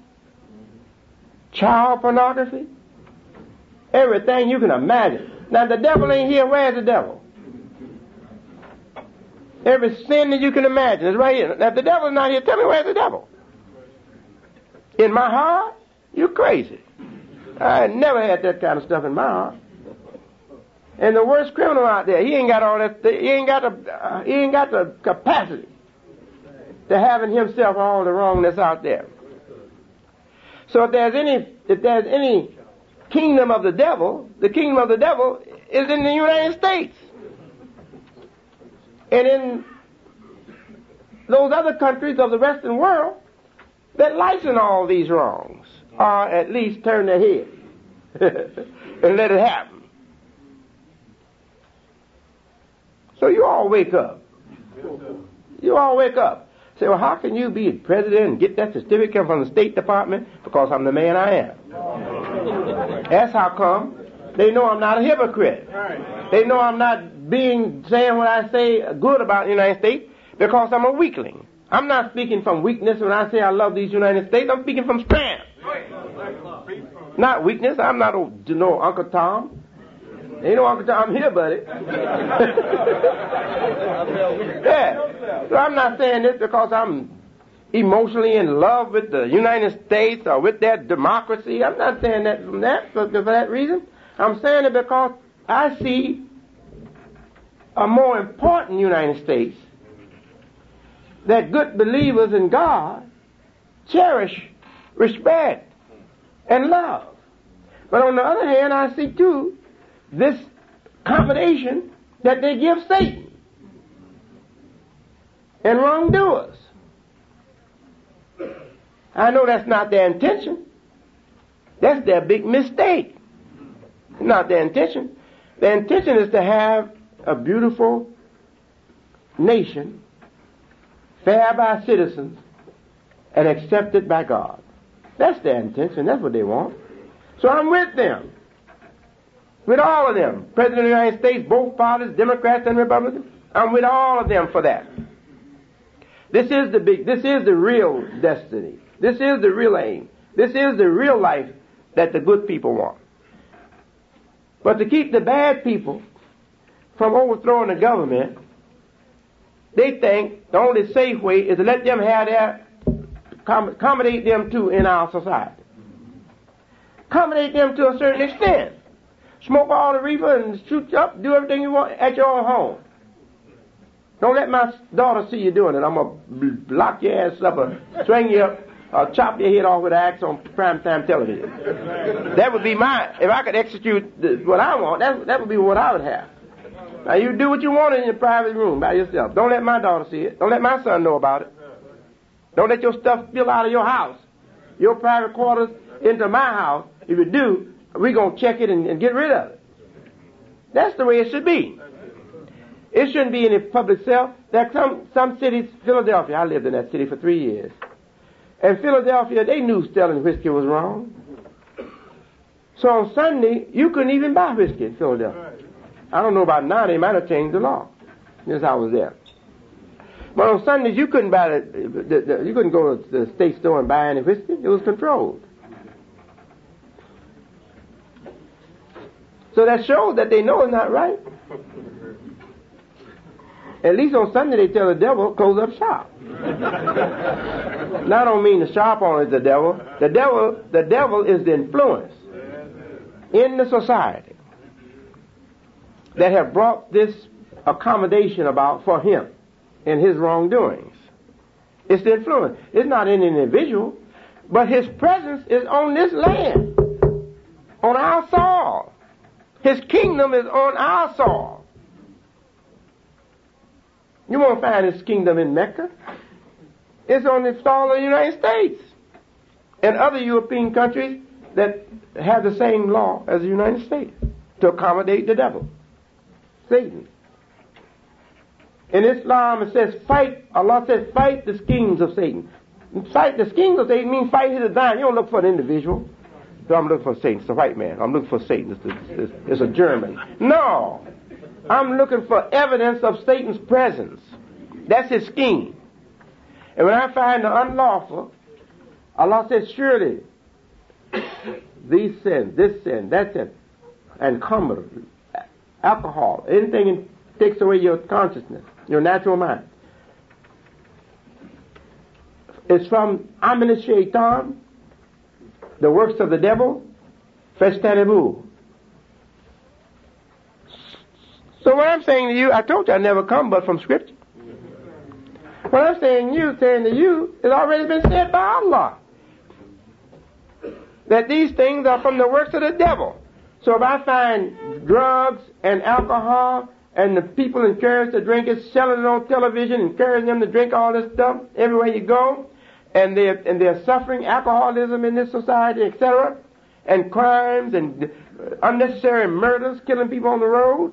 child pornography, everything you can imagine. Now, the devil ain't here. Where's the devil? Every sin that you can imagine is right here. Now, if the devil's not here, tell me where's the devil? In my heart? You crazy. I never had that kind of stuff in my heart. And the worst criminal out there, he ain't got all that. He ain't got the capacity to have in himself all the wrong that's out there. So if there's any kingdom of the devil, the kingdom of the devil is in the United States. And in those other countries of the Western world that license all these wrongs, or at least turn their head and let it happen. So you all wake up. You all wake up. Say, well, how can you be president and get that certificate from the State Department? Because I'm the man I am. That's how come. They know I'm not a hypocrite. They know I'm not saying what I say good about the United States because I'm a weakling. I'm not speaking from weakness when I say I love these United States. I'm speaking from strength. Not weakness. I'm not no Uncle Tom. Ain't no Uncle Tom here, buddy. Yeah. So I'm not saying this because I'm emotionally in love with the United States or with their democracy. I'm not saying that for that reason. I'm saying it because I see a more important United States that good believers in God cherish, respect, and love. But on the other hand, I see too this accommodation that they give Satan and wrongdoers. I know that's not their intention. That's their big mistake. Not their intention. Their intention is to have a beautiful nation, fair by citizens, and accepted by God. That's their intention. That's what they want. So I'm with them. With all of them. President of the United States, both parties, Democrats and Republicans. I'm with all of them for that. This is the real destiny. This is the real aim. This is the real life that the good people want. But to keep the bad people from overthrowing the government, they think the only safe way is to let them have their, accommodate them too in our society. Accommodate them to a certain extent. Smoke all the reefer and shoot up, do everything you want at your own home. Don't let my daughter see you doing it. I'm going to lock your ass up or string you up or chop your head off with an axe on primetime television. That would be if I could execute what I want, that would be what I would have. Now you do what you want in your private room by yourself. Don't let my daughter see it. Don't let my son know about it. Don't let your stuff spill out of your house, your private quarters into my house. If you do, we're going to check it and get rid of it. That's the way it should be. It shouldn't be in a public cell. There are some cities, Philadelphia, I lived in that city for 3 years. And Philadelphia, they knew selling whiskey was wrong. So on Sunday, you couldn't even buy whiskey in Philadelphia. I don't know about now, they might have changed the law. Yes, I was there. But on Sundays, you couldn't buy you couldn't go to the state store and buy any whiskey. It was controlled. So that shows that they know it's not right. At least on Sunday they tell the devil, close up shop. Now I don't mean the shop owner is the devil. The devil is the influence in the society that have brought this accommodation about for him in his wrongdoings. It's the influence. It's not an individual, but his presence is on this land, on our soil. His kingdom is on our soil. You won't find his kingdom in Mecca. It's on the soil of the United States and other European countries that have the same law as the United States to accommodate the devil, Satan. In Islam it says fight, Allah says fight the schemes of Satan. Fight the schemes of Satan means fight his design. You don't look for an individual. So I'm looking for Satan. It's a white man. I'm looking for Satan. It's a German. No. I'm looking for evidence of Satan's presence. That's his scheme. And when I find the unlawful, Allah says, surely these sins, this sin, that sin, and khamr, alcohol, anything that takes away your consciousness, your natural mind. It's from Amin Shaitan, the works of the devil, festanibu. So what I'm saying to you, I told you I never come but from Scripture. What I'm saying to you, it's already been said by Allah. That these things are from the works of the devil. So if I find drugs and alcohol and the people encouraged to drink it, selling it on television, encouraging them to drink all this stuff everywhere you go, and they're suffering alcoholism in this society, etc., and crimes and unnecessary murders, killing people on the road.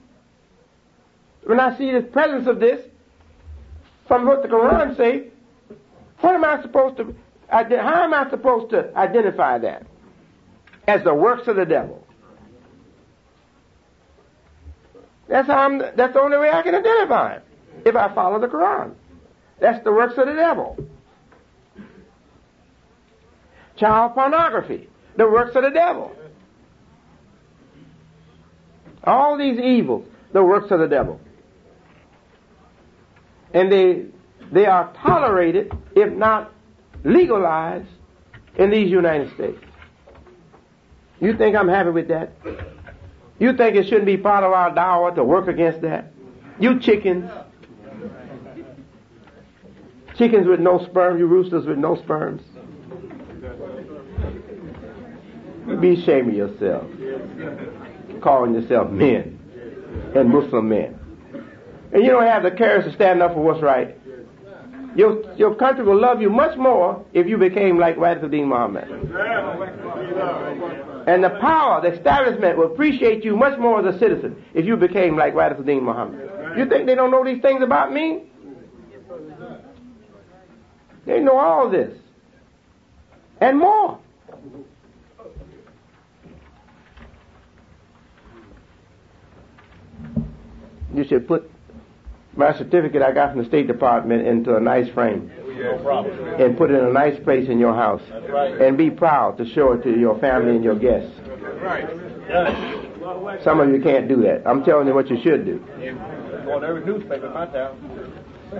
When I see the presence of this, from what the Quran says, how am I supposed to identify that as the works of the devil? That's the only way I can identify it, if I follow the Quran. That's the works of the devil. Child pornography, the works of the devil. All these evils, the works of the devil. And they are tolerated, if not legalized, in these United States. You think I'm happy with that? You think it shouldn't be part of our dawah to work against that? You chickens. Chickens with no sperm, you roosters with no sperms. Be ashamed of yourself. Calling yourself men and Muslim men. And you don't have the courage to stand up for what's right. Your country will love you much more if you became like Radifuddin Muhammad. And the power, the establishment will appreciate you much more as a citizen if you became like Radifuddin Muhammad. You think they don't know these things about me? They know all this. And more. You should put my certificate I got from the State Department into a nice frame. No problem. And put it in a nice place in your house. That's right. And be proud to show it to your family and your guests. Right. Some of you can't do that. I'm telling you what you should do. Go on every newspaper in my town.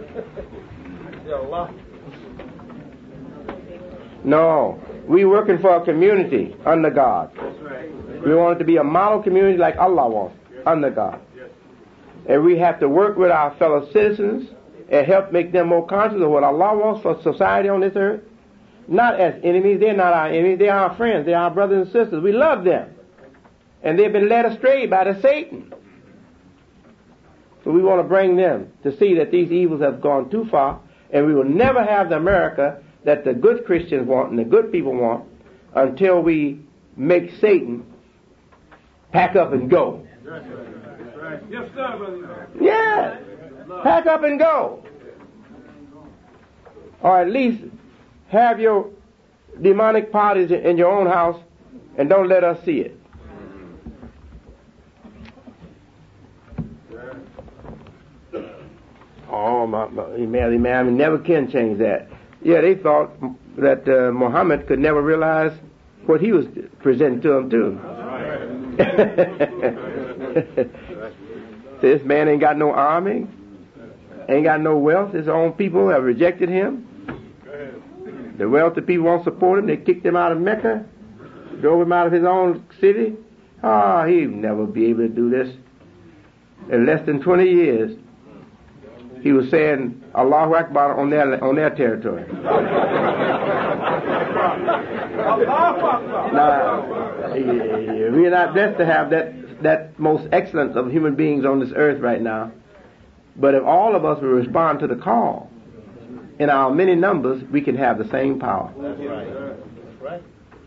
No. We're working for a community under God. We want it to be a model community like Allah wants, under God. And we have to work with our fellow citizens and help make them more conscious of what Allah wants for society on this earth. Not as enemies. They're not our enemies. They're our friends. They're our brothers and sisters. We love them. And they've been led astray by the Satan. So we want to bring them to see that these evils have gone too far, and we will never have the America that the good Christians want and the good people want until we make Satan pack up and go. Yes, sir, brother. Yeah. Pack up and go. Or at least have your demonic parties in your own house and don't let us see it. Oh, man, never can change that. Yeah, they thought that Muhammad could never realize what he was presenting to them, too. This man ain't got no army, ain't got no wealth. His own people have rejected him. The wealthy people won't support him. They kicked him out of Mecca, drove him out of his own city. Oh, he'd never be able to do this. In less than 20 years, he was saying Allahu Akbar on their territory. Now, we are not blessed to have that most excellent of human beings on this earth right now. But if all of us will respond to the call, in our many numbers, we can have the same power. That's right. That's right.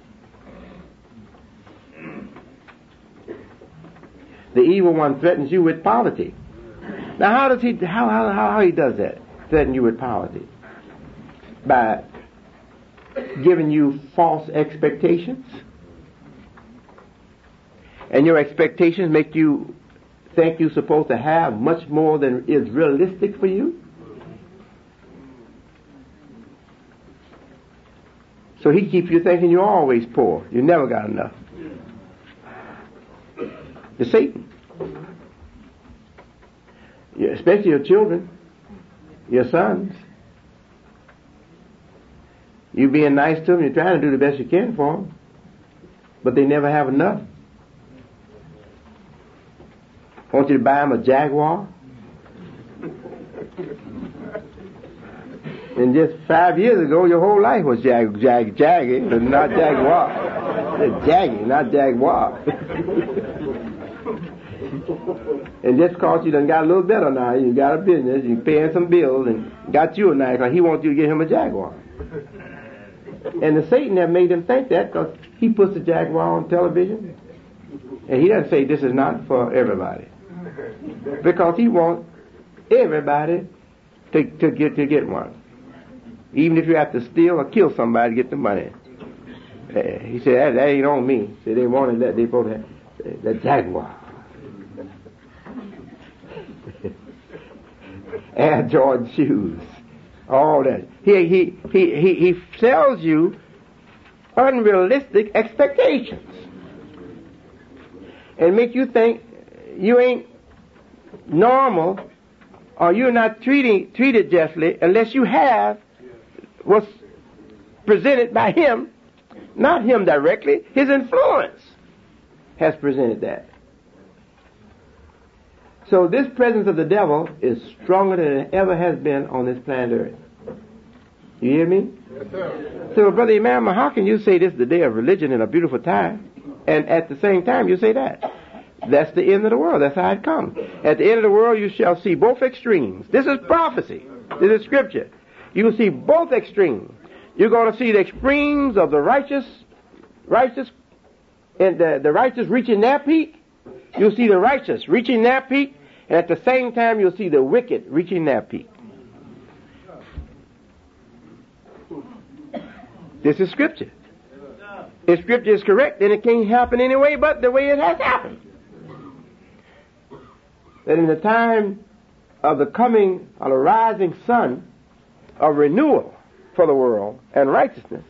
The evil one threatens you with poverty. Now, how does he does that? Threaten you with poverty? By giving you false expectations. And your expectations make you think you're supposed to have much more than is realistic for you. So he keeps you thinking you're always poor. You never got enough. It's Satan. Especially your children, your sons. You being nice to them, you're trying to do the best you can for them, but they never have enough. Want you to buy them a Jaguar? And just 5 years ago, your whole life was Jaggy, not Jaguar. Jaggy, not Jaguar. And just because you done got a little better now, you got a business, you paying some bills, and got you a nice car, he wants you to get him a Jaguar. And the Satan have made him think that because he puts the Jaguar on television, and he doesn't say this is not for everybody, because he wants everybody to get one, even if you have to steal or kill somebody to get the money. He said that ain't on me. So they wanted that, they both had the Jaguar. Air Jordan shoes, all that. He sells you unrealistic expectations and make you think you ain't normal or you're not treated justly unless you have what's presented by him, not him directly. His influence has presented that. So this presence of the devil is stronger than it ever has been on this planet Earth. You hear me? Yes, sir. So, Brother Imam, how can you say this is the day of religion and a beautiful time, and at the same time you say that? That's the end of the world. That's how it comes. At the end of the world you shall see both extremes. This is prophecy. This is scripture. You will see both extremes. You're going to see the extremes of the righteous, and the righteous reaching their peak. You'll see the righteous reaching their peak, and at the same time you'll see the wicked reaching their peak. This is scripture. If scripture is correct, then it can't happen any way but the way it has happened. That in the time of the coming of the rising sun of renewal for the world and righteousness,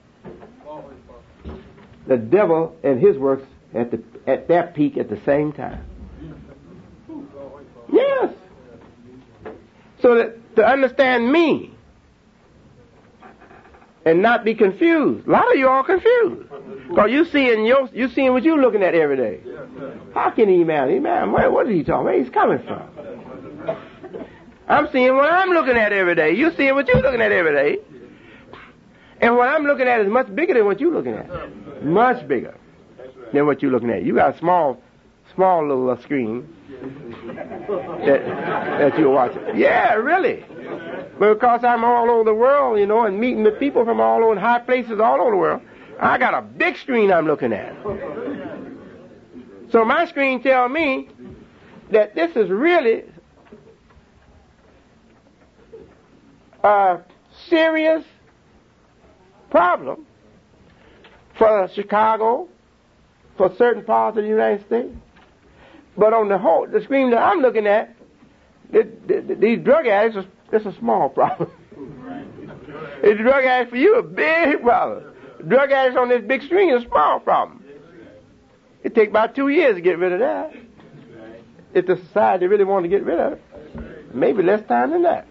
the devil and his works at their peak at the same time. Yes. So that to understand me and not be confused. A lot of you are confused because you seeing what you're looking at every day. How can he man? What is he talking about? Where he's coming from? I'm seeing what I'm looking at every day. You're seeing what you're looking at every day. And what I'm looking at is much bigger than what you're looking at. Much bigger than what you're looking at. You got a small little screen that you're watching. Yeah, really. Because I'm all over the world, and meeting with people from all over, high places all over the world, I got a big screen I'm looking at. So my screen tells me that this is really a serious problem for Chicago, for certain parts of the United States. But on the whole, the screen that I'm looking at, these drug addicts, it's a small problem. It's drug addicts for you, a big problem. Drug addicts on this big screen is a small problem. It takes about 2 years to get rid of that. If the society really wanted to get rid of it, maybe less time than that.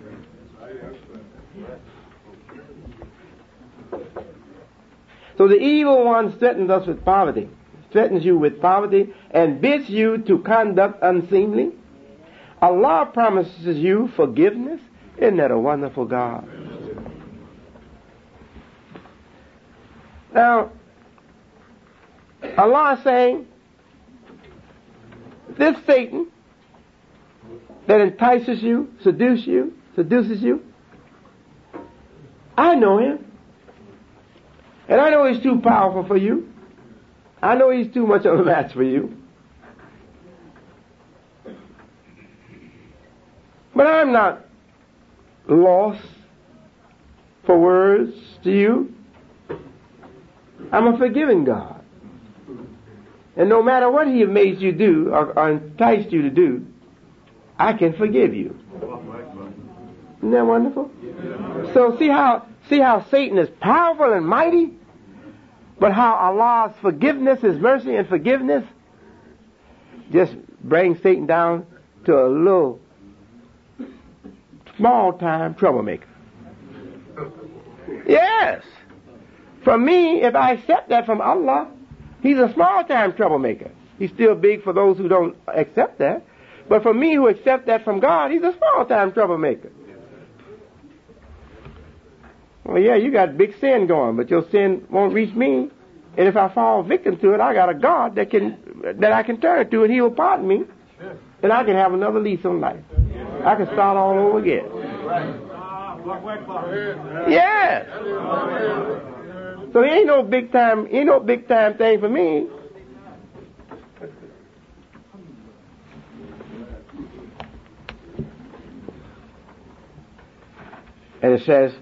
So the evil one threatens us with poverty, threatens you with poverty, and bids you to conduct unseemly. Allah promises you forgiveness. Isn't that a wonderful God? Now, Allah is saying, this Satan that entices you, seduces you, I know him. And I know he's too powerful for you. I know he's too much of a match for you. But I'm not lost for words to you. I'm a forgiving God. And no matter what he has made you do or enticed you to do, I can forgive you. Isn't that wonderful? So see how Satan is powerful and mighty, but how Allah's forgiveness, His mercy and forgiveness just brings Satan down to a little small-time troublemaker. Yes. For me, if I accept that from Allah, he's a small-time troublemaker. He's still big for those who don't accept that. But for me who accept that from God, he's a small-time troublemaker. Well, yeah, you got big sin going, but your sin won't reach me. And if I fall victim to it, I got a God that I can turn to, and He will pardon me, and I can have another lease on life. I can start all over again. Yes. So it ain't no big time thing for me. And it says,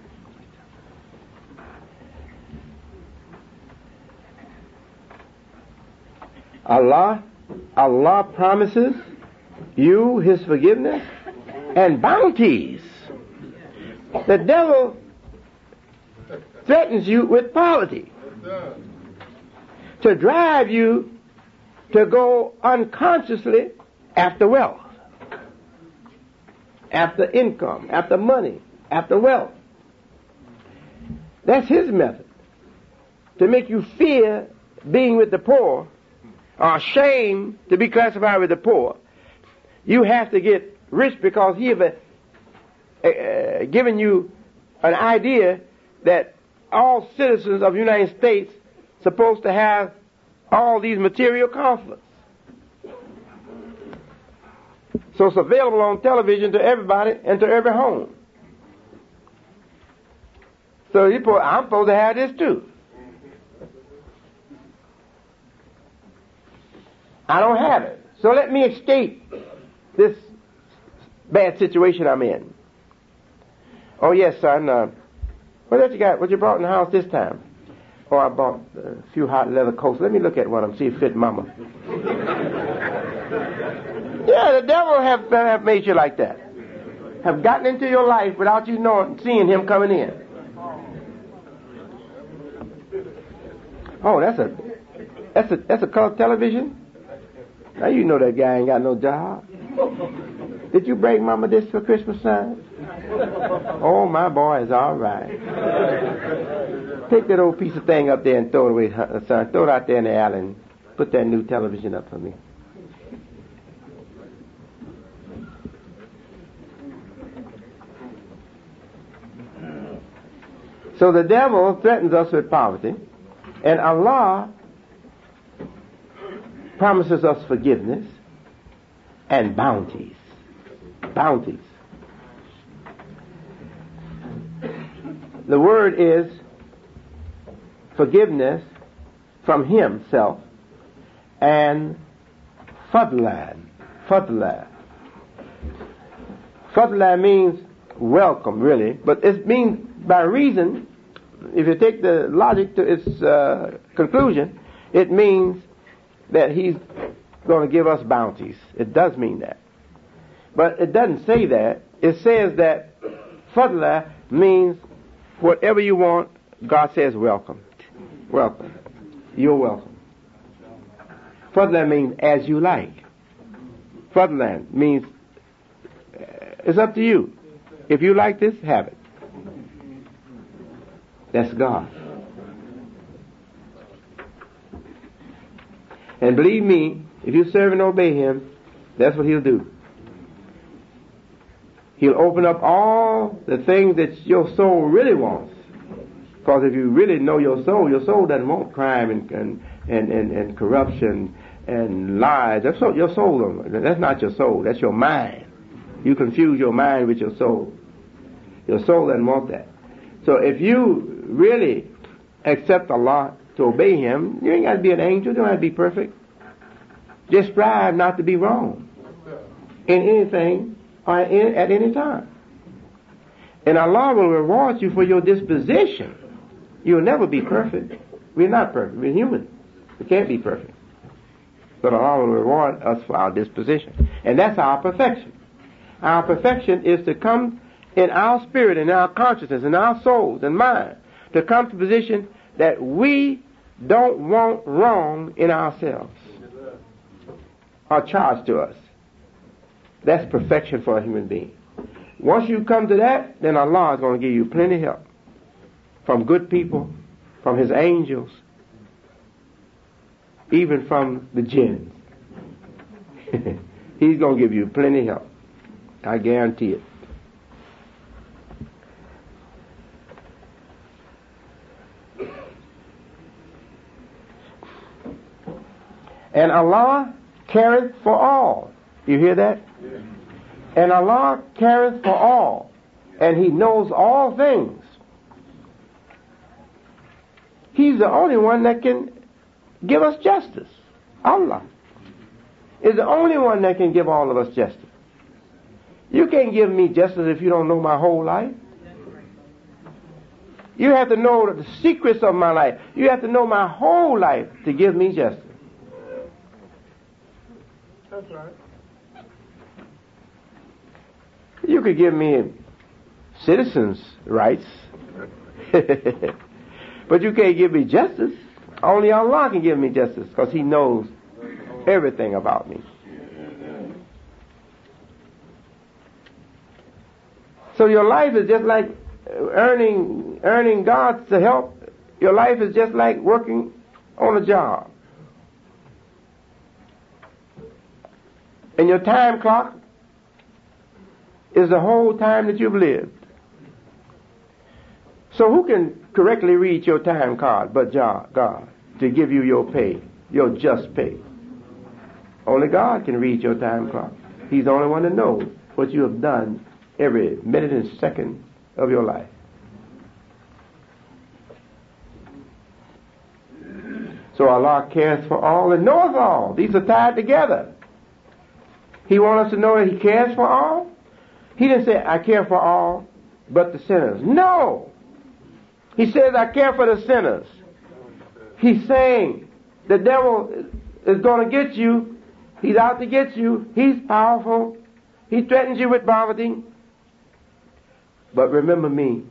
Allah promises you His forgiveness and bounties. The devil threatens you with poverty to drive you to go unconsciously after wealth, after income, after money, after wealth. That's his method, to make you fear being with the poor, or ashamed to be classified with the poor. You have to get rich because he has given you an idea that all citizens of the United States are supposed to have all these material comforts. So it's available on television to everybody and to every home. So I'm supposed to have this too. I don't have it. So let me escape this bad situation I'm in. Oh yes, son. What else you got? What you brought in the house this time? Oh, I bought a few hot leather coats. Let me look at one of them, see if it fit Mama. Yeah, the devil have made you like that. Have gotten into your life without you knowing, seeing him coming in. Oh, that's a color television? Now you know that guy ain't got no job. Did you bring Mama this for Christmas, son? Oh, my boy is all right. Take that old piece of thing up there and throw it away, son. Throw it out there in the alley and put that new television up for me. So the devil threatens us with poverty, and Allah promises us forgiveness and bounties. Bounties. The word is forgiveness from Himself and fadlan. Fadlan. Fadlan means welcome, really, but it means by reason if you take the logic to its conclusion, it means that he's going to give us bounties. It does mean that. But it doesn't say that. It says that fadla means whatever you want, God says welcome. Welcome. You're welcome. Fadla means as you like. Fadlan means it's up to you. If you like this, have it. That's God. And believe me, if you serve and obey Him, that's what He'll do. He'll open up all the things that your soul really wants. Because if you really know your soul doesn't want crime and corruption and lies. That's your soul. That's not your soul. That's your mind. You confuse your mind with your soul. Your soul doesn't want that. So if you really accept Allah to obey Him, you ain't got to be an angel. You don't have to be perfect. Just strive not to be wrong in anything or at any time. And Allah will reward you for your disposition. You'll never be perfect. We're not perfect. We're human. We can't be perfect. But Allah will reward us for our disposition. And that's our perfection. Our perfection is to come in our spirit, in our consciousness, in our souls and mind, to come to a position that we don't want wrong in ourselves or charged to us. That's perfection for a human being. Once you come to that, then Allah is going to give you plenty of help from good people, from His angels, even from the jinns. He's going to give you plenty of help. I guarantee it. And Allah careth for all. You hear that? Yeah. And Allah careth for all. And He knows all things. He's the only one that can give us justice. Allah is the only one that can give all of us justice. You can't give me justice if you don't know my whole life. You have to know the secrets of my life. You have to know my whole life to give me justice. That's right. You could give me citizens' rights, but you can't give me justice. Only Allah can give me justice because He knows everything about me. So your life is just like earning God's help. Your life is just like working on a job. And your time clock is the whole time that you've lived. So who can correctly read your time card but God to give you your pay, your just pay? Only God can read your time clock. He's the only one that knows what you have done every minute and second of your life. So Allah cares for all and knows all. These are tied together. He wants us to know that He cares for all. He didn't say, I care for all but the sinners. No! He says, I care for the sinners. He's saying, the devil is going to get you. He's out to get you. He's powerful. He threatens you with poverty. But remember me.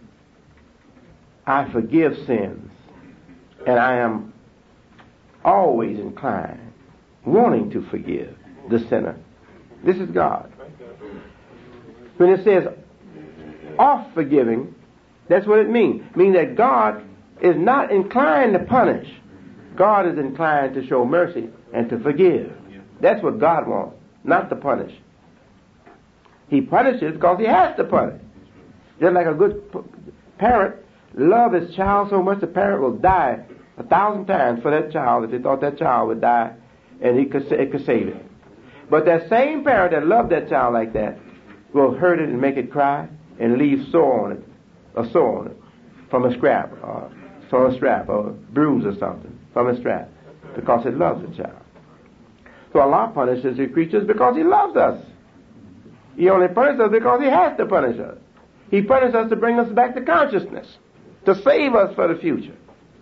I forgive sins. And I am always inclined, wanting to forgive the sinner. This is God. When it says off forgiving, that's what it means. It means that God is not inclined to punish. God is inclined to show mercy and to forgive. That's what God wants, not to punish. He punishes because He has to punish. Just like a good parent loves his child so much, the parent will die 1,000 times for that child if they thought that child would die and it could save it. But that same parent that loved that child like that will hurt it and make it cry and leave a sore on it from a scrap or a bruise or something from a strap because it loves the child. So Allah punishes His creatures because He loves us. He only punishes us because He has to punish us. He punishes us to bring us back to consciousness. to save us for the future.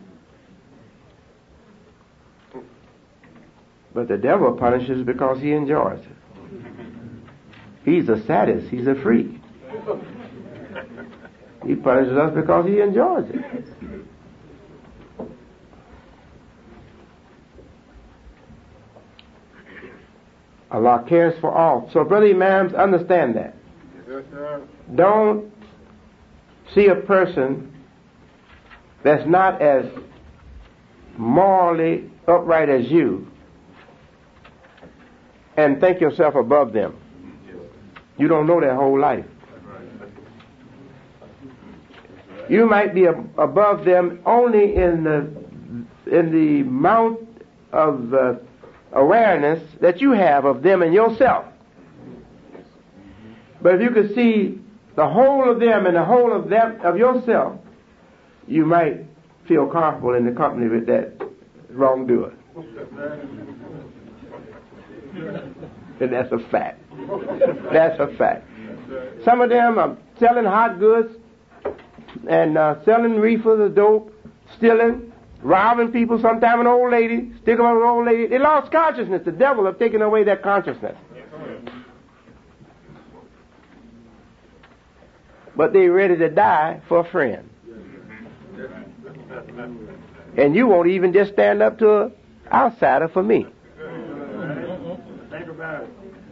But the devil punishes because he enjoys it. He's a sadist. He's a freak. He punishes us because he enjoys it. Allah cares for all. So, brother imams, understand that. Yes, sir. Don't see a person that's not as morally upright as you and think yourself above them. You don't know their whole life. You might be above them only in the amount of awareness that you have of them and yourself. But if you could see the whole of them and the whole of them of yourself, you might feel comfortable in the company with that wrongdoer. And that's a fact. That's a fact. Some of them are selling hot goods and selling reefers of dope, stealing, robbing people, sometimes an old lady, stick them on an old lady. They lost consciousness. The devil have taken away their consciousness. But they ready to die for a friend. And you won't even just stand up to an outsider for me. Think about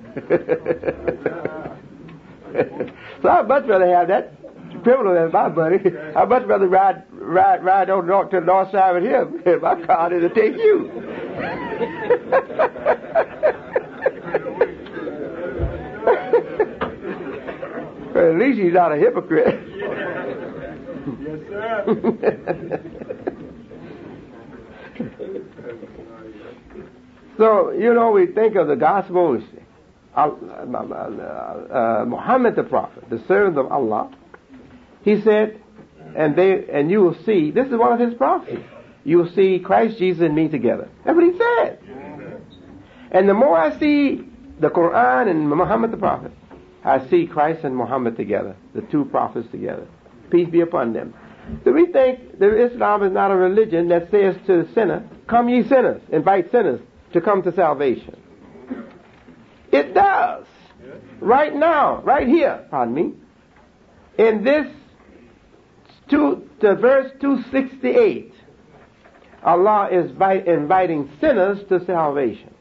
So I'd much rather have that criminal than my buddy. I'd much rather ride on to the north side with him in my car than to take you. At least he's not a hypocrite. Yes, sir. So, we think of the gospel. Muhammad the Prophet, the servant of Allah, he said, and you will see, this is one of his prophecies, you will see Christ Jesus and me together. That's what he said. And the more I see the Quran and Muhammad the Prophet, I see Christ and Muhammad together, the two prophets together. Peace be upon them. So we think that Islam is not a religion that says to the sinner, come ye sinners, invite sinners to come to salvation. It does. Right now, right here, pardon me, in this verse 268, Allah is inviting sinners to salvation.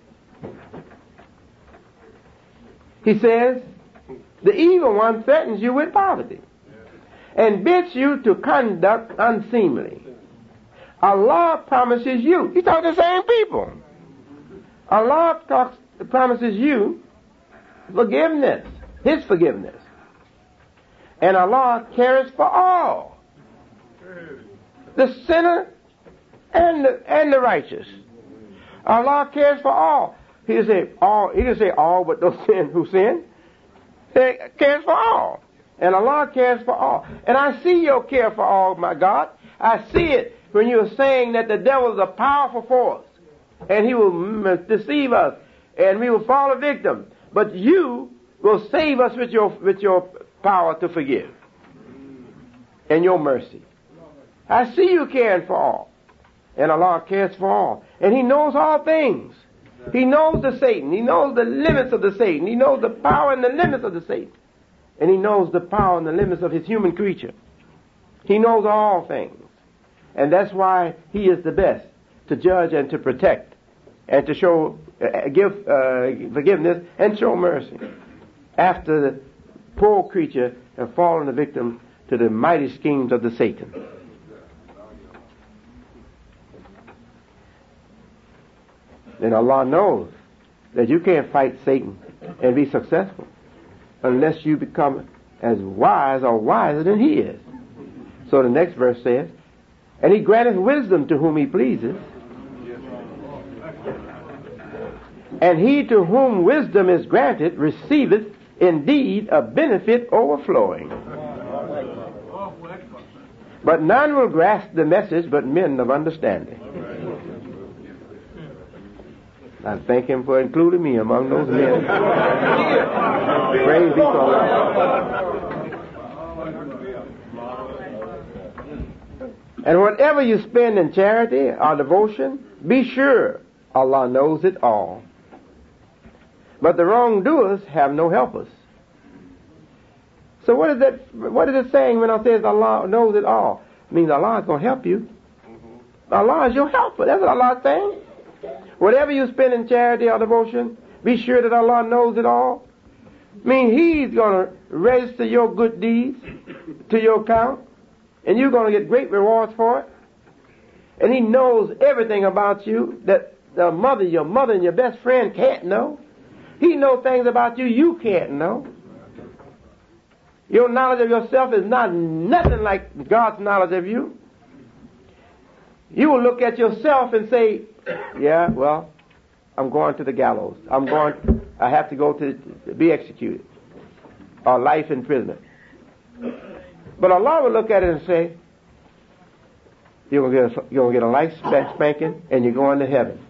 He says, the evil one threatens you with poverty and bids you to conduct unseemly. Allah promises you, he's talking to the same people. Allah promises you forgiveness, his forgiveness. And Allah cares for all, the sinner and the righteous. Allah cares for all. He didn't say all, but those who sin. He cares for all. And Allah cares for all. And I see your care for all, my God. I see it when you're saying that the devil is a powerful force and he will deceive us and we will fall a victim. But you will save us with your power to forgive and your mercy. I see you caring for all. And Allah cares for all. And he knows all things. He knows the Satan. He knows the limits of the Satan. He knows the power and the limits of the Satan. And he knows the power and the limits of his human creature. He knows all things. And that's why he is the best to judge and to protect and to show, give forgiveness and show mercy after the poor creature has fallen a victim to the mighty schemes of the Satan. And Allah knows that you can't fight Satan and be successful unless you become as wise or wiser than he is. So the next verse says, and he granteth wisdom to whom he pleases, and he to whom wisdom is granted receiveth indeed a benefit overflowing. But none will grasp the message but men of understanding. I thank him for including me among those men. Praise be to Allah. And whatever you spend in charity or devotion, be sure Allah knows it all. But the wrongdoers have no helpers. So what is it saying when it says Allah knows it all? It means Allah is going to help you. Allah is your helper. That's what Allah is saying. Whatever you spend in charity or devotion, be sure that Allah knows it all. I mean, He's going to register your good deeds to your account, and you're going to get great rewards for it. And He knows everything about you that your mother and your best friend can't know. He knows things about you you can't know. Your knowledge of yourself is not nothing like God's knowledge of you. You will look at yourself and say, yeah, well, I'm going to the gallows. I have to go to be executed. Or life imprisonment. But Allah will look at it and say, you're going to get a life spanking and you're going to heaven.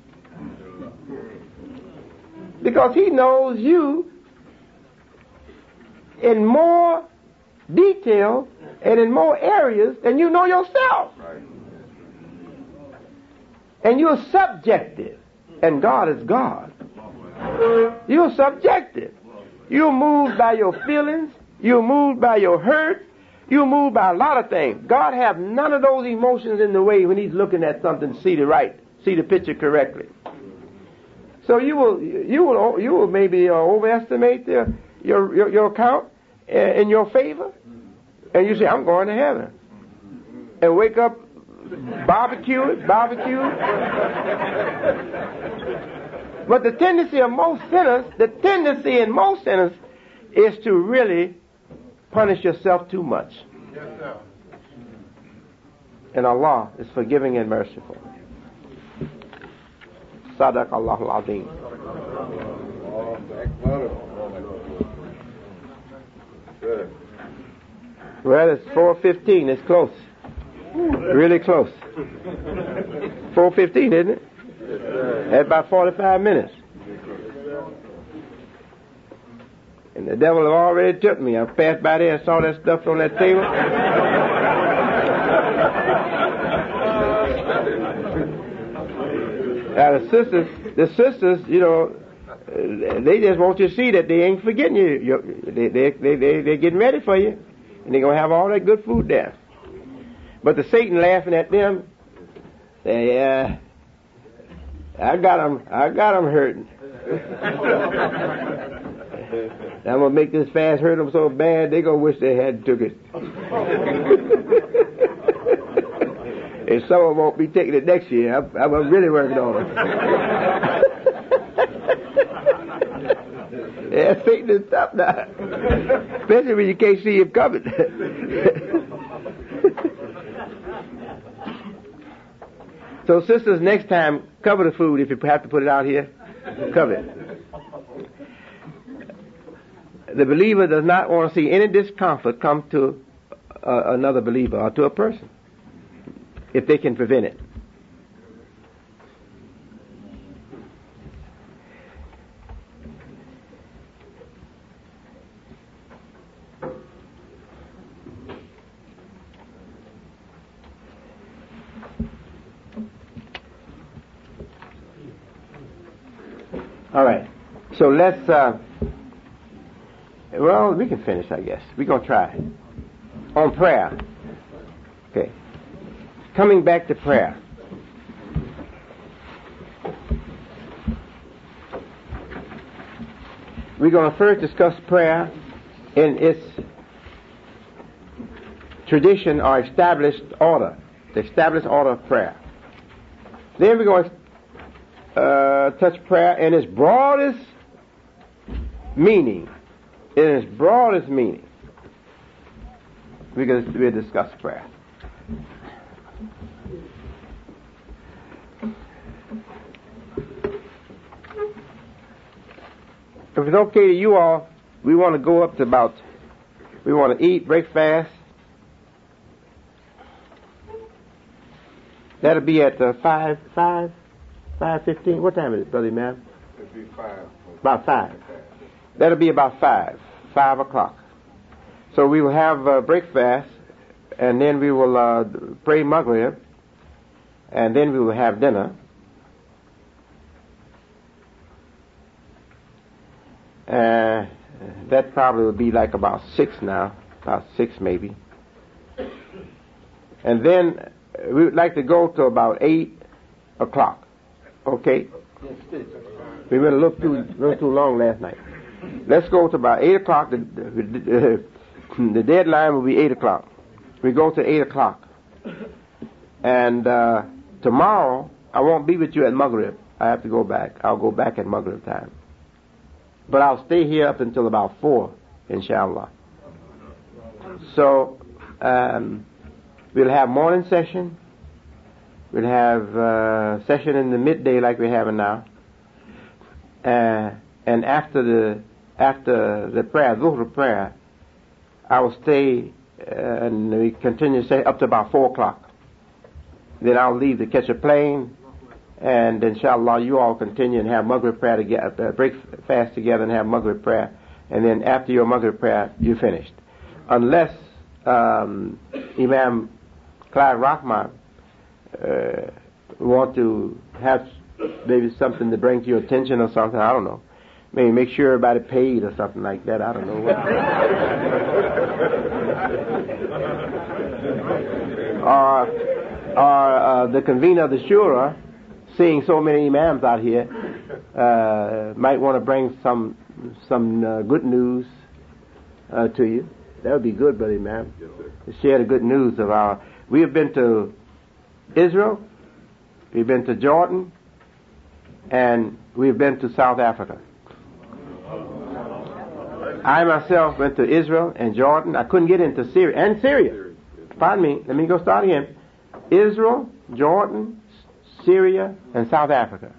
Because He knows you in more detail and in more areas than you know yourself. And you're subjective, and God is God. You're subjective. You're moved by your feelings. You're moved by your hurt. You're moved by a lot of things. God have none of those emotions in the way when He's looking at something, see the picture correctly. So you will maybe overestimate your account in your favor, and you say, I'm going to heaven, and wake up barbecued. But the tendency in most sinners is to really punish yourself too much. Yes, sir. And Allah is forgiving and merciful. Sadaq Allah al-Azim. Well, it's 4:15. It's close. Really close. 4:15, isn't it? That's about 45 minutes. And the devil have already took me. I passed by there and saw that stuff on that table. Now the sisters, you know, they just want you to see that they ain't forgetting you. They're getting ready for you, and they're gonna have all that good food there. But the Satan laughing at them, say, I got 'em hurting. I'm gonna make this fast hurt them so bad they gonna wish they had took it. And some of them won't be taking it next year. I'm really working on it. Yeah, Satan is tough now, especially when you can't see him coming. So, sisters, next time, cover the food. If you have to put it out here, cover it. The believer does not want to see any discomfort come to another believer or to a person, if they can prevent it. All right. So let's, well, we can finish, I guess. We're going to try. On prayer. Okay. Coming back to prayer. We're going to first discuss prayer in its tradition or established order. The established order of prayer. Then we're going to touch prayer in its broadest meaning. In its broadest meaning. We'll discuss prayer. If it's okay to you all, we want to go up to we want to eat, break fast. That'll be at 5:15. What time is it, Brother Imam? It'll be 5. About 5. That'll be about 5 o'clock. So we will have break fast and then we will pray Maghrib, and then we will have dinner. That probably will be like about 6 now, about 6 maybe. And then we would like to go to about 8 o'clock. Okay? We went a little too long last night. Let's go to about 8 o'clock. The deadline will be 8 o'clock. We go to 8 o'clock. And tomorrow, I won't be with you at Maghrib. I have to go back. I'll go back at Maghrib time. But I'll stay here up until about 4, inshallah. So, we'll have morning session. We'll have session in the midday like we're having now. And after the prayer, Dhuhr prayer, I will stay and we continue to say up to about 4 o'clock. Then I'll leave to catch a plane, and inshallah you all continue and have Maghrib prayer together, break fast together and have Maghrib prayer, and then after your Maghrib prayer you're finished. Unless Imam Clyde Rahman want to have maybe something to bring to your attention or something, I don't know. Maybe make sure everybody paid or something like that, I don't know. or the convener of the Shura, seeing so many imams out here, might want to bring some good news to you. That would be good, Brother Imam. Yes, to share the good news of our... We have been to Israel, we've been to Jordan, and we've been to South Africa. I myself went to Israel and Jordan. I couldn't get into Syria. And Syria. Pardon me. Let me go start again. Israel, Jordan, Syria, and South Africa.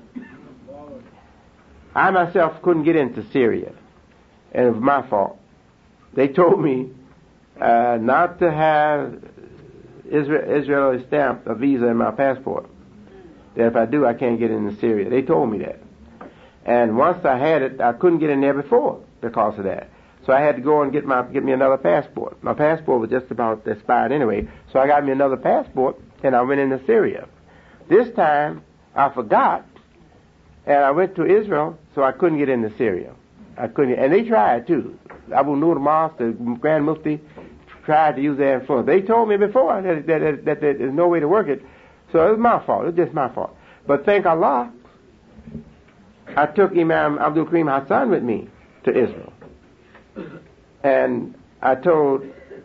I myself couldn't get into Syria. And it was my fault. They told me not to have Israeli stamp, a visa in my passport. That if I do, I can't get into Syria. They told me that. And once I had it, I couldn't get in there before because of that. So I had to go and get me another passport. My passport was just about expired anyway. So I got me another passport, and I went into Syria. This time, I forgot, and I went to Israel, so I couldn't get into Syria. I couldn't, and they tried too. Abu Nur Mas, the Grand Mufti, tried to use their influence. They told me before that there's no way to work it. So it was my fault. It was just my fault. But thank Allah, I took Imam Abdul Karim Hassan with me to Israel. And I told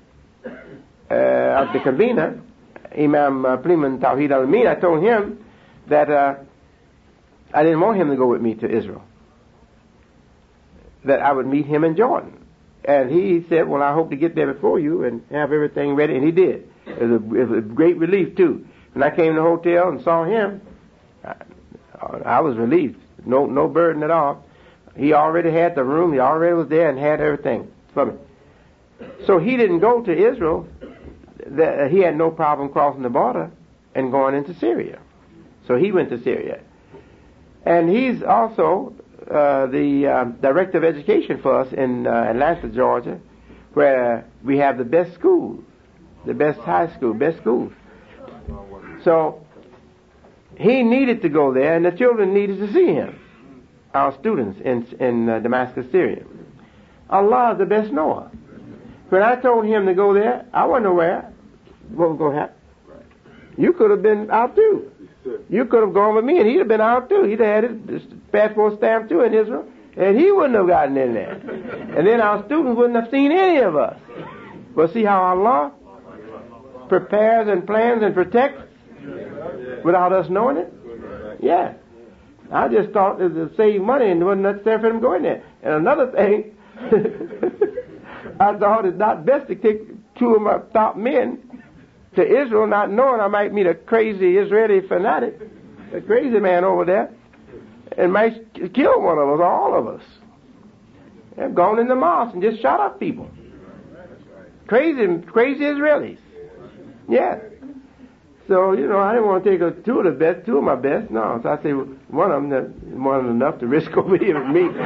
the convener, Imam Pliman Tawheed al-Amin, I told him that I didn't want him to go with me to Israel. That I would meet him in Jordan. And he said, well, I hope to get there before you and have everything ready. And he did. It was a great relief, too. When I came to the hotel and saw him, I was relieved. No burden at all. He already had the room. He already was there and had everything for me. So he didn't go to Israel. He had no problem crossing the border and going into Syria. So he went to Syria. And he's also the director of education for us in Atlanta, Georgia, where we have the best schools, the best high school, best schools. So he needed to go there, and the children needed to see him, our students in Damascus, Syria. Allah is the best knower. When I told him to go there, I wasn't aware what was going to happen. You could have been out too. You could have gone with me, and he'd have been out too. He'd have had his passport stamped too in Israel, and he wouldn't have gotten in there. And then our students wouldn't have seen any of us. But see how Allah prepares and plans and protects without us knowing it? Yeah. I just thought it would save money and it wasn't necessary for them to go in there. And another thing, I thought it's not best to take 2 of my top men to Israel, not knowing I might meet a crazy Israeli fanatic, a crazy man over there, and might kill one of us, or all of us. They've gone in the mosque and just shot up people. Crazy Israelis. Yeah. So, I didn't want to take 2 of my best. No, so I said one of them that wasn't enough to risk over here with me.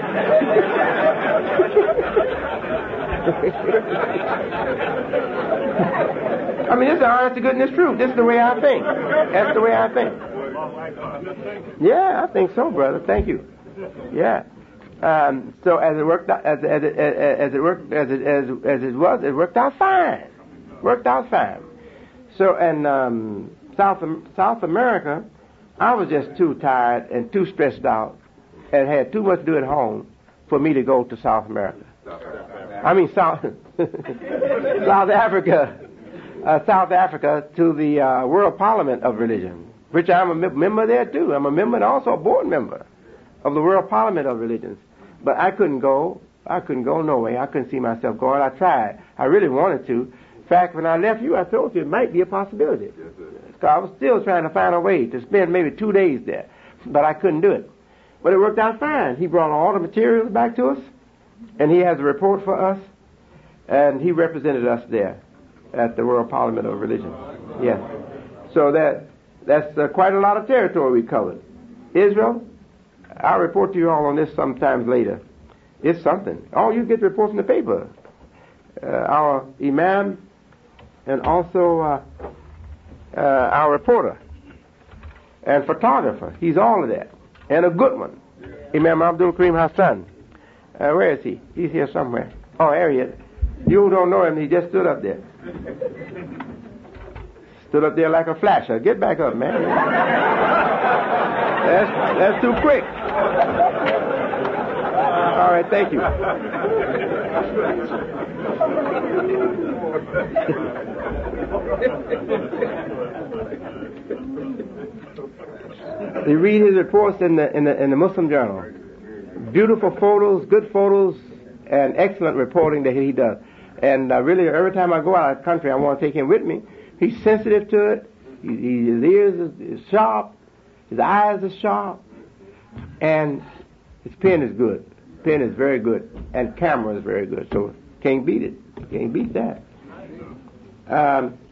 I mean, this is the honest to goodness truth. This is the way I think. That's the way I think. Yeah, I think so, brother. Thank you. Yeah. So as it worked out, it worked out fine. Worked out fine. So and South America, I was just too tired and too stressed out, and had too much to do at home for me to go to South America. I mean South Africa to the World Parliament of Religion, which I'm a member there too. I'm a member and also a board member of the World Parliament of Religions. But I couldn't go. I couldn't go no way. I couldn't see myself going. I tried. I really wanted to. In fact, when I left you, I told you it might be a possibility. So I was still trying to find a way to spend maybe 2 days there, but I couldn't do it. But it worked out fine. He brought all the materials back to us, and he has a report for us, and he represented us there at the World Parliament of Religion. Yes. So that's quite a lot of territory we covered. Israel, I'll report to you all on this sometimes later. It's something. Oh, you get reports in the paper. Our imam and also our reporter and photographer. He's all of that. And a good one. Imam Abdul Karim Hassan. Where is he? He's here somewhere. Oh, there he is. You don't know him. He just stood up there. Stood up there like a flasher. Get back up, man. That's too quick. All right, thank you. You read his reports in the Muslim Journal. Beautiful photos, good photos, and excellent reporting that he does. And really, every time I go out of the country, I want to take him with me. He's sensitive to it. His ears is sharp. His eyes are sharp. And his pen is good. Pen is very good. And camera is very good. So can't beat it. Can't beat that.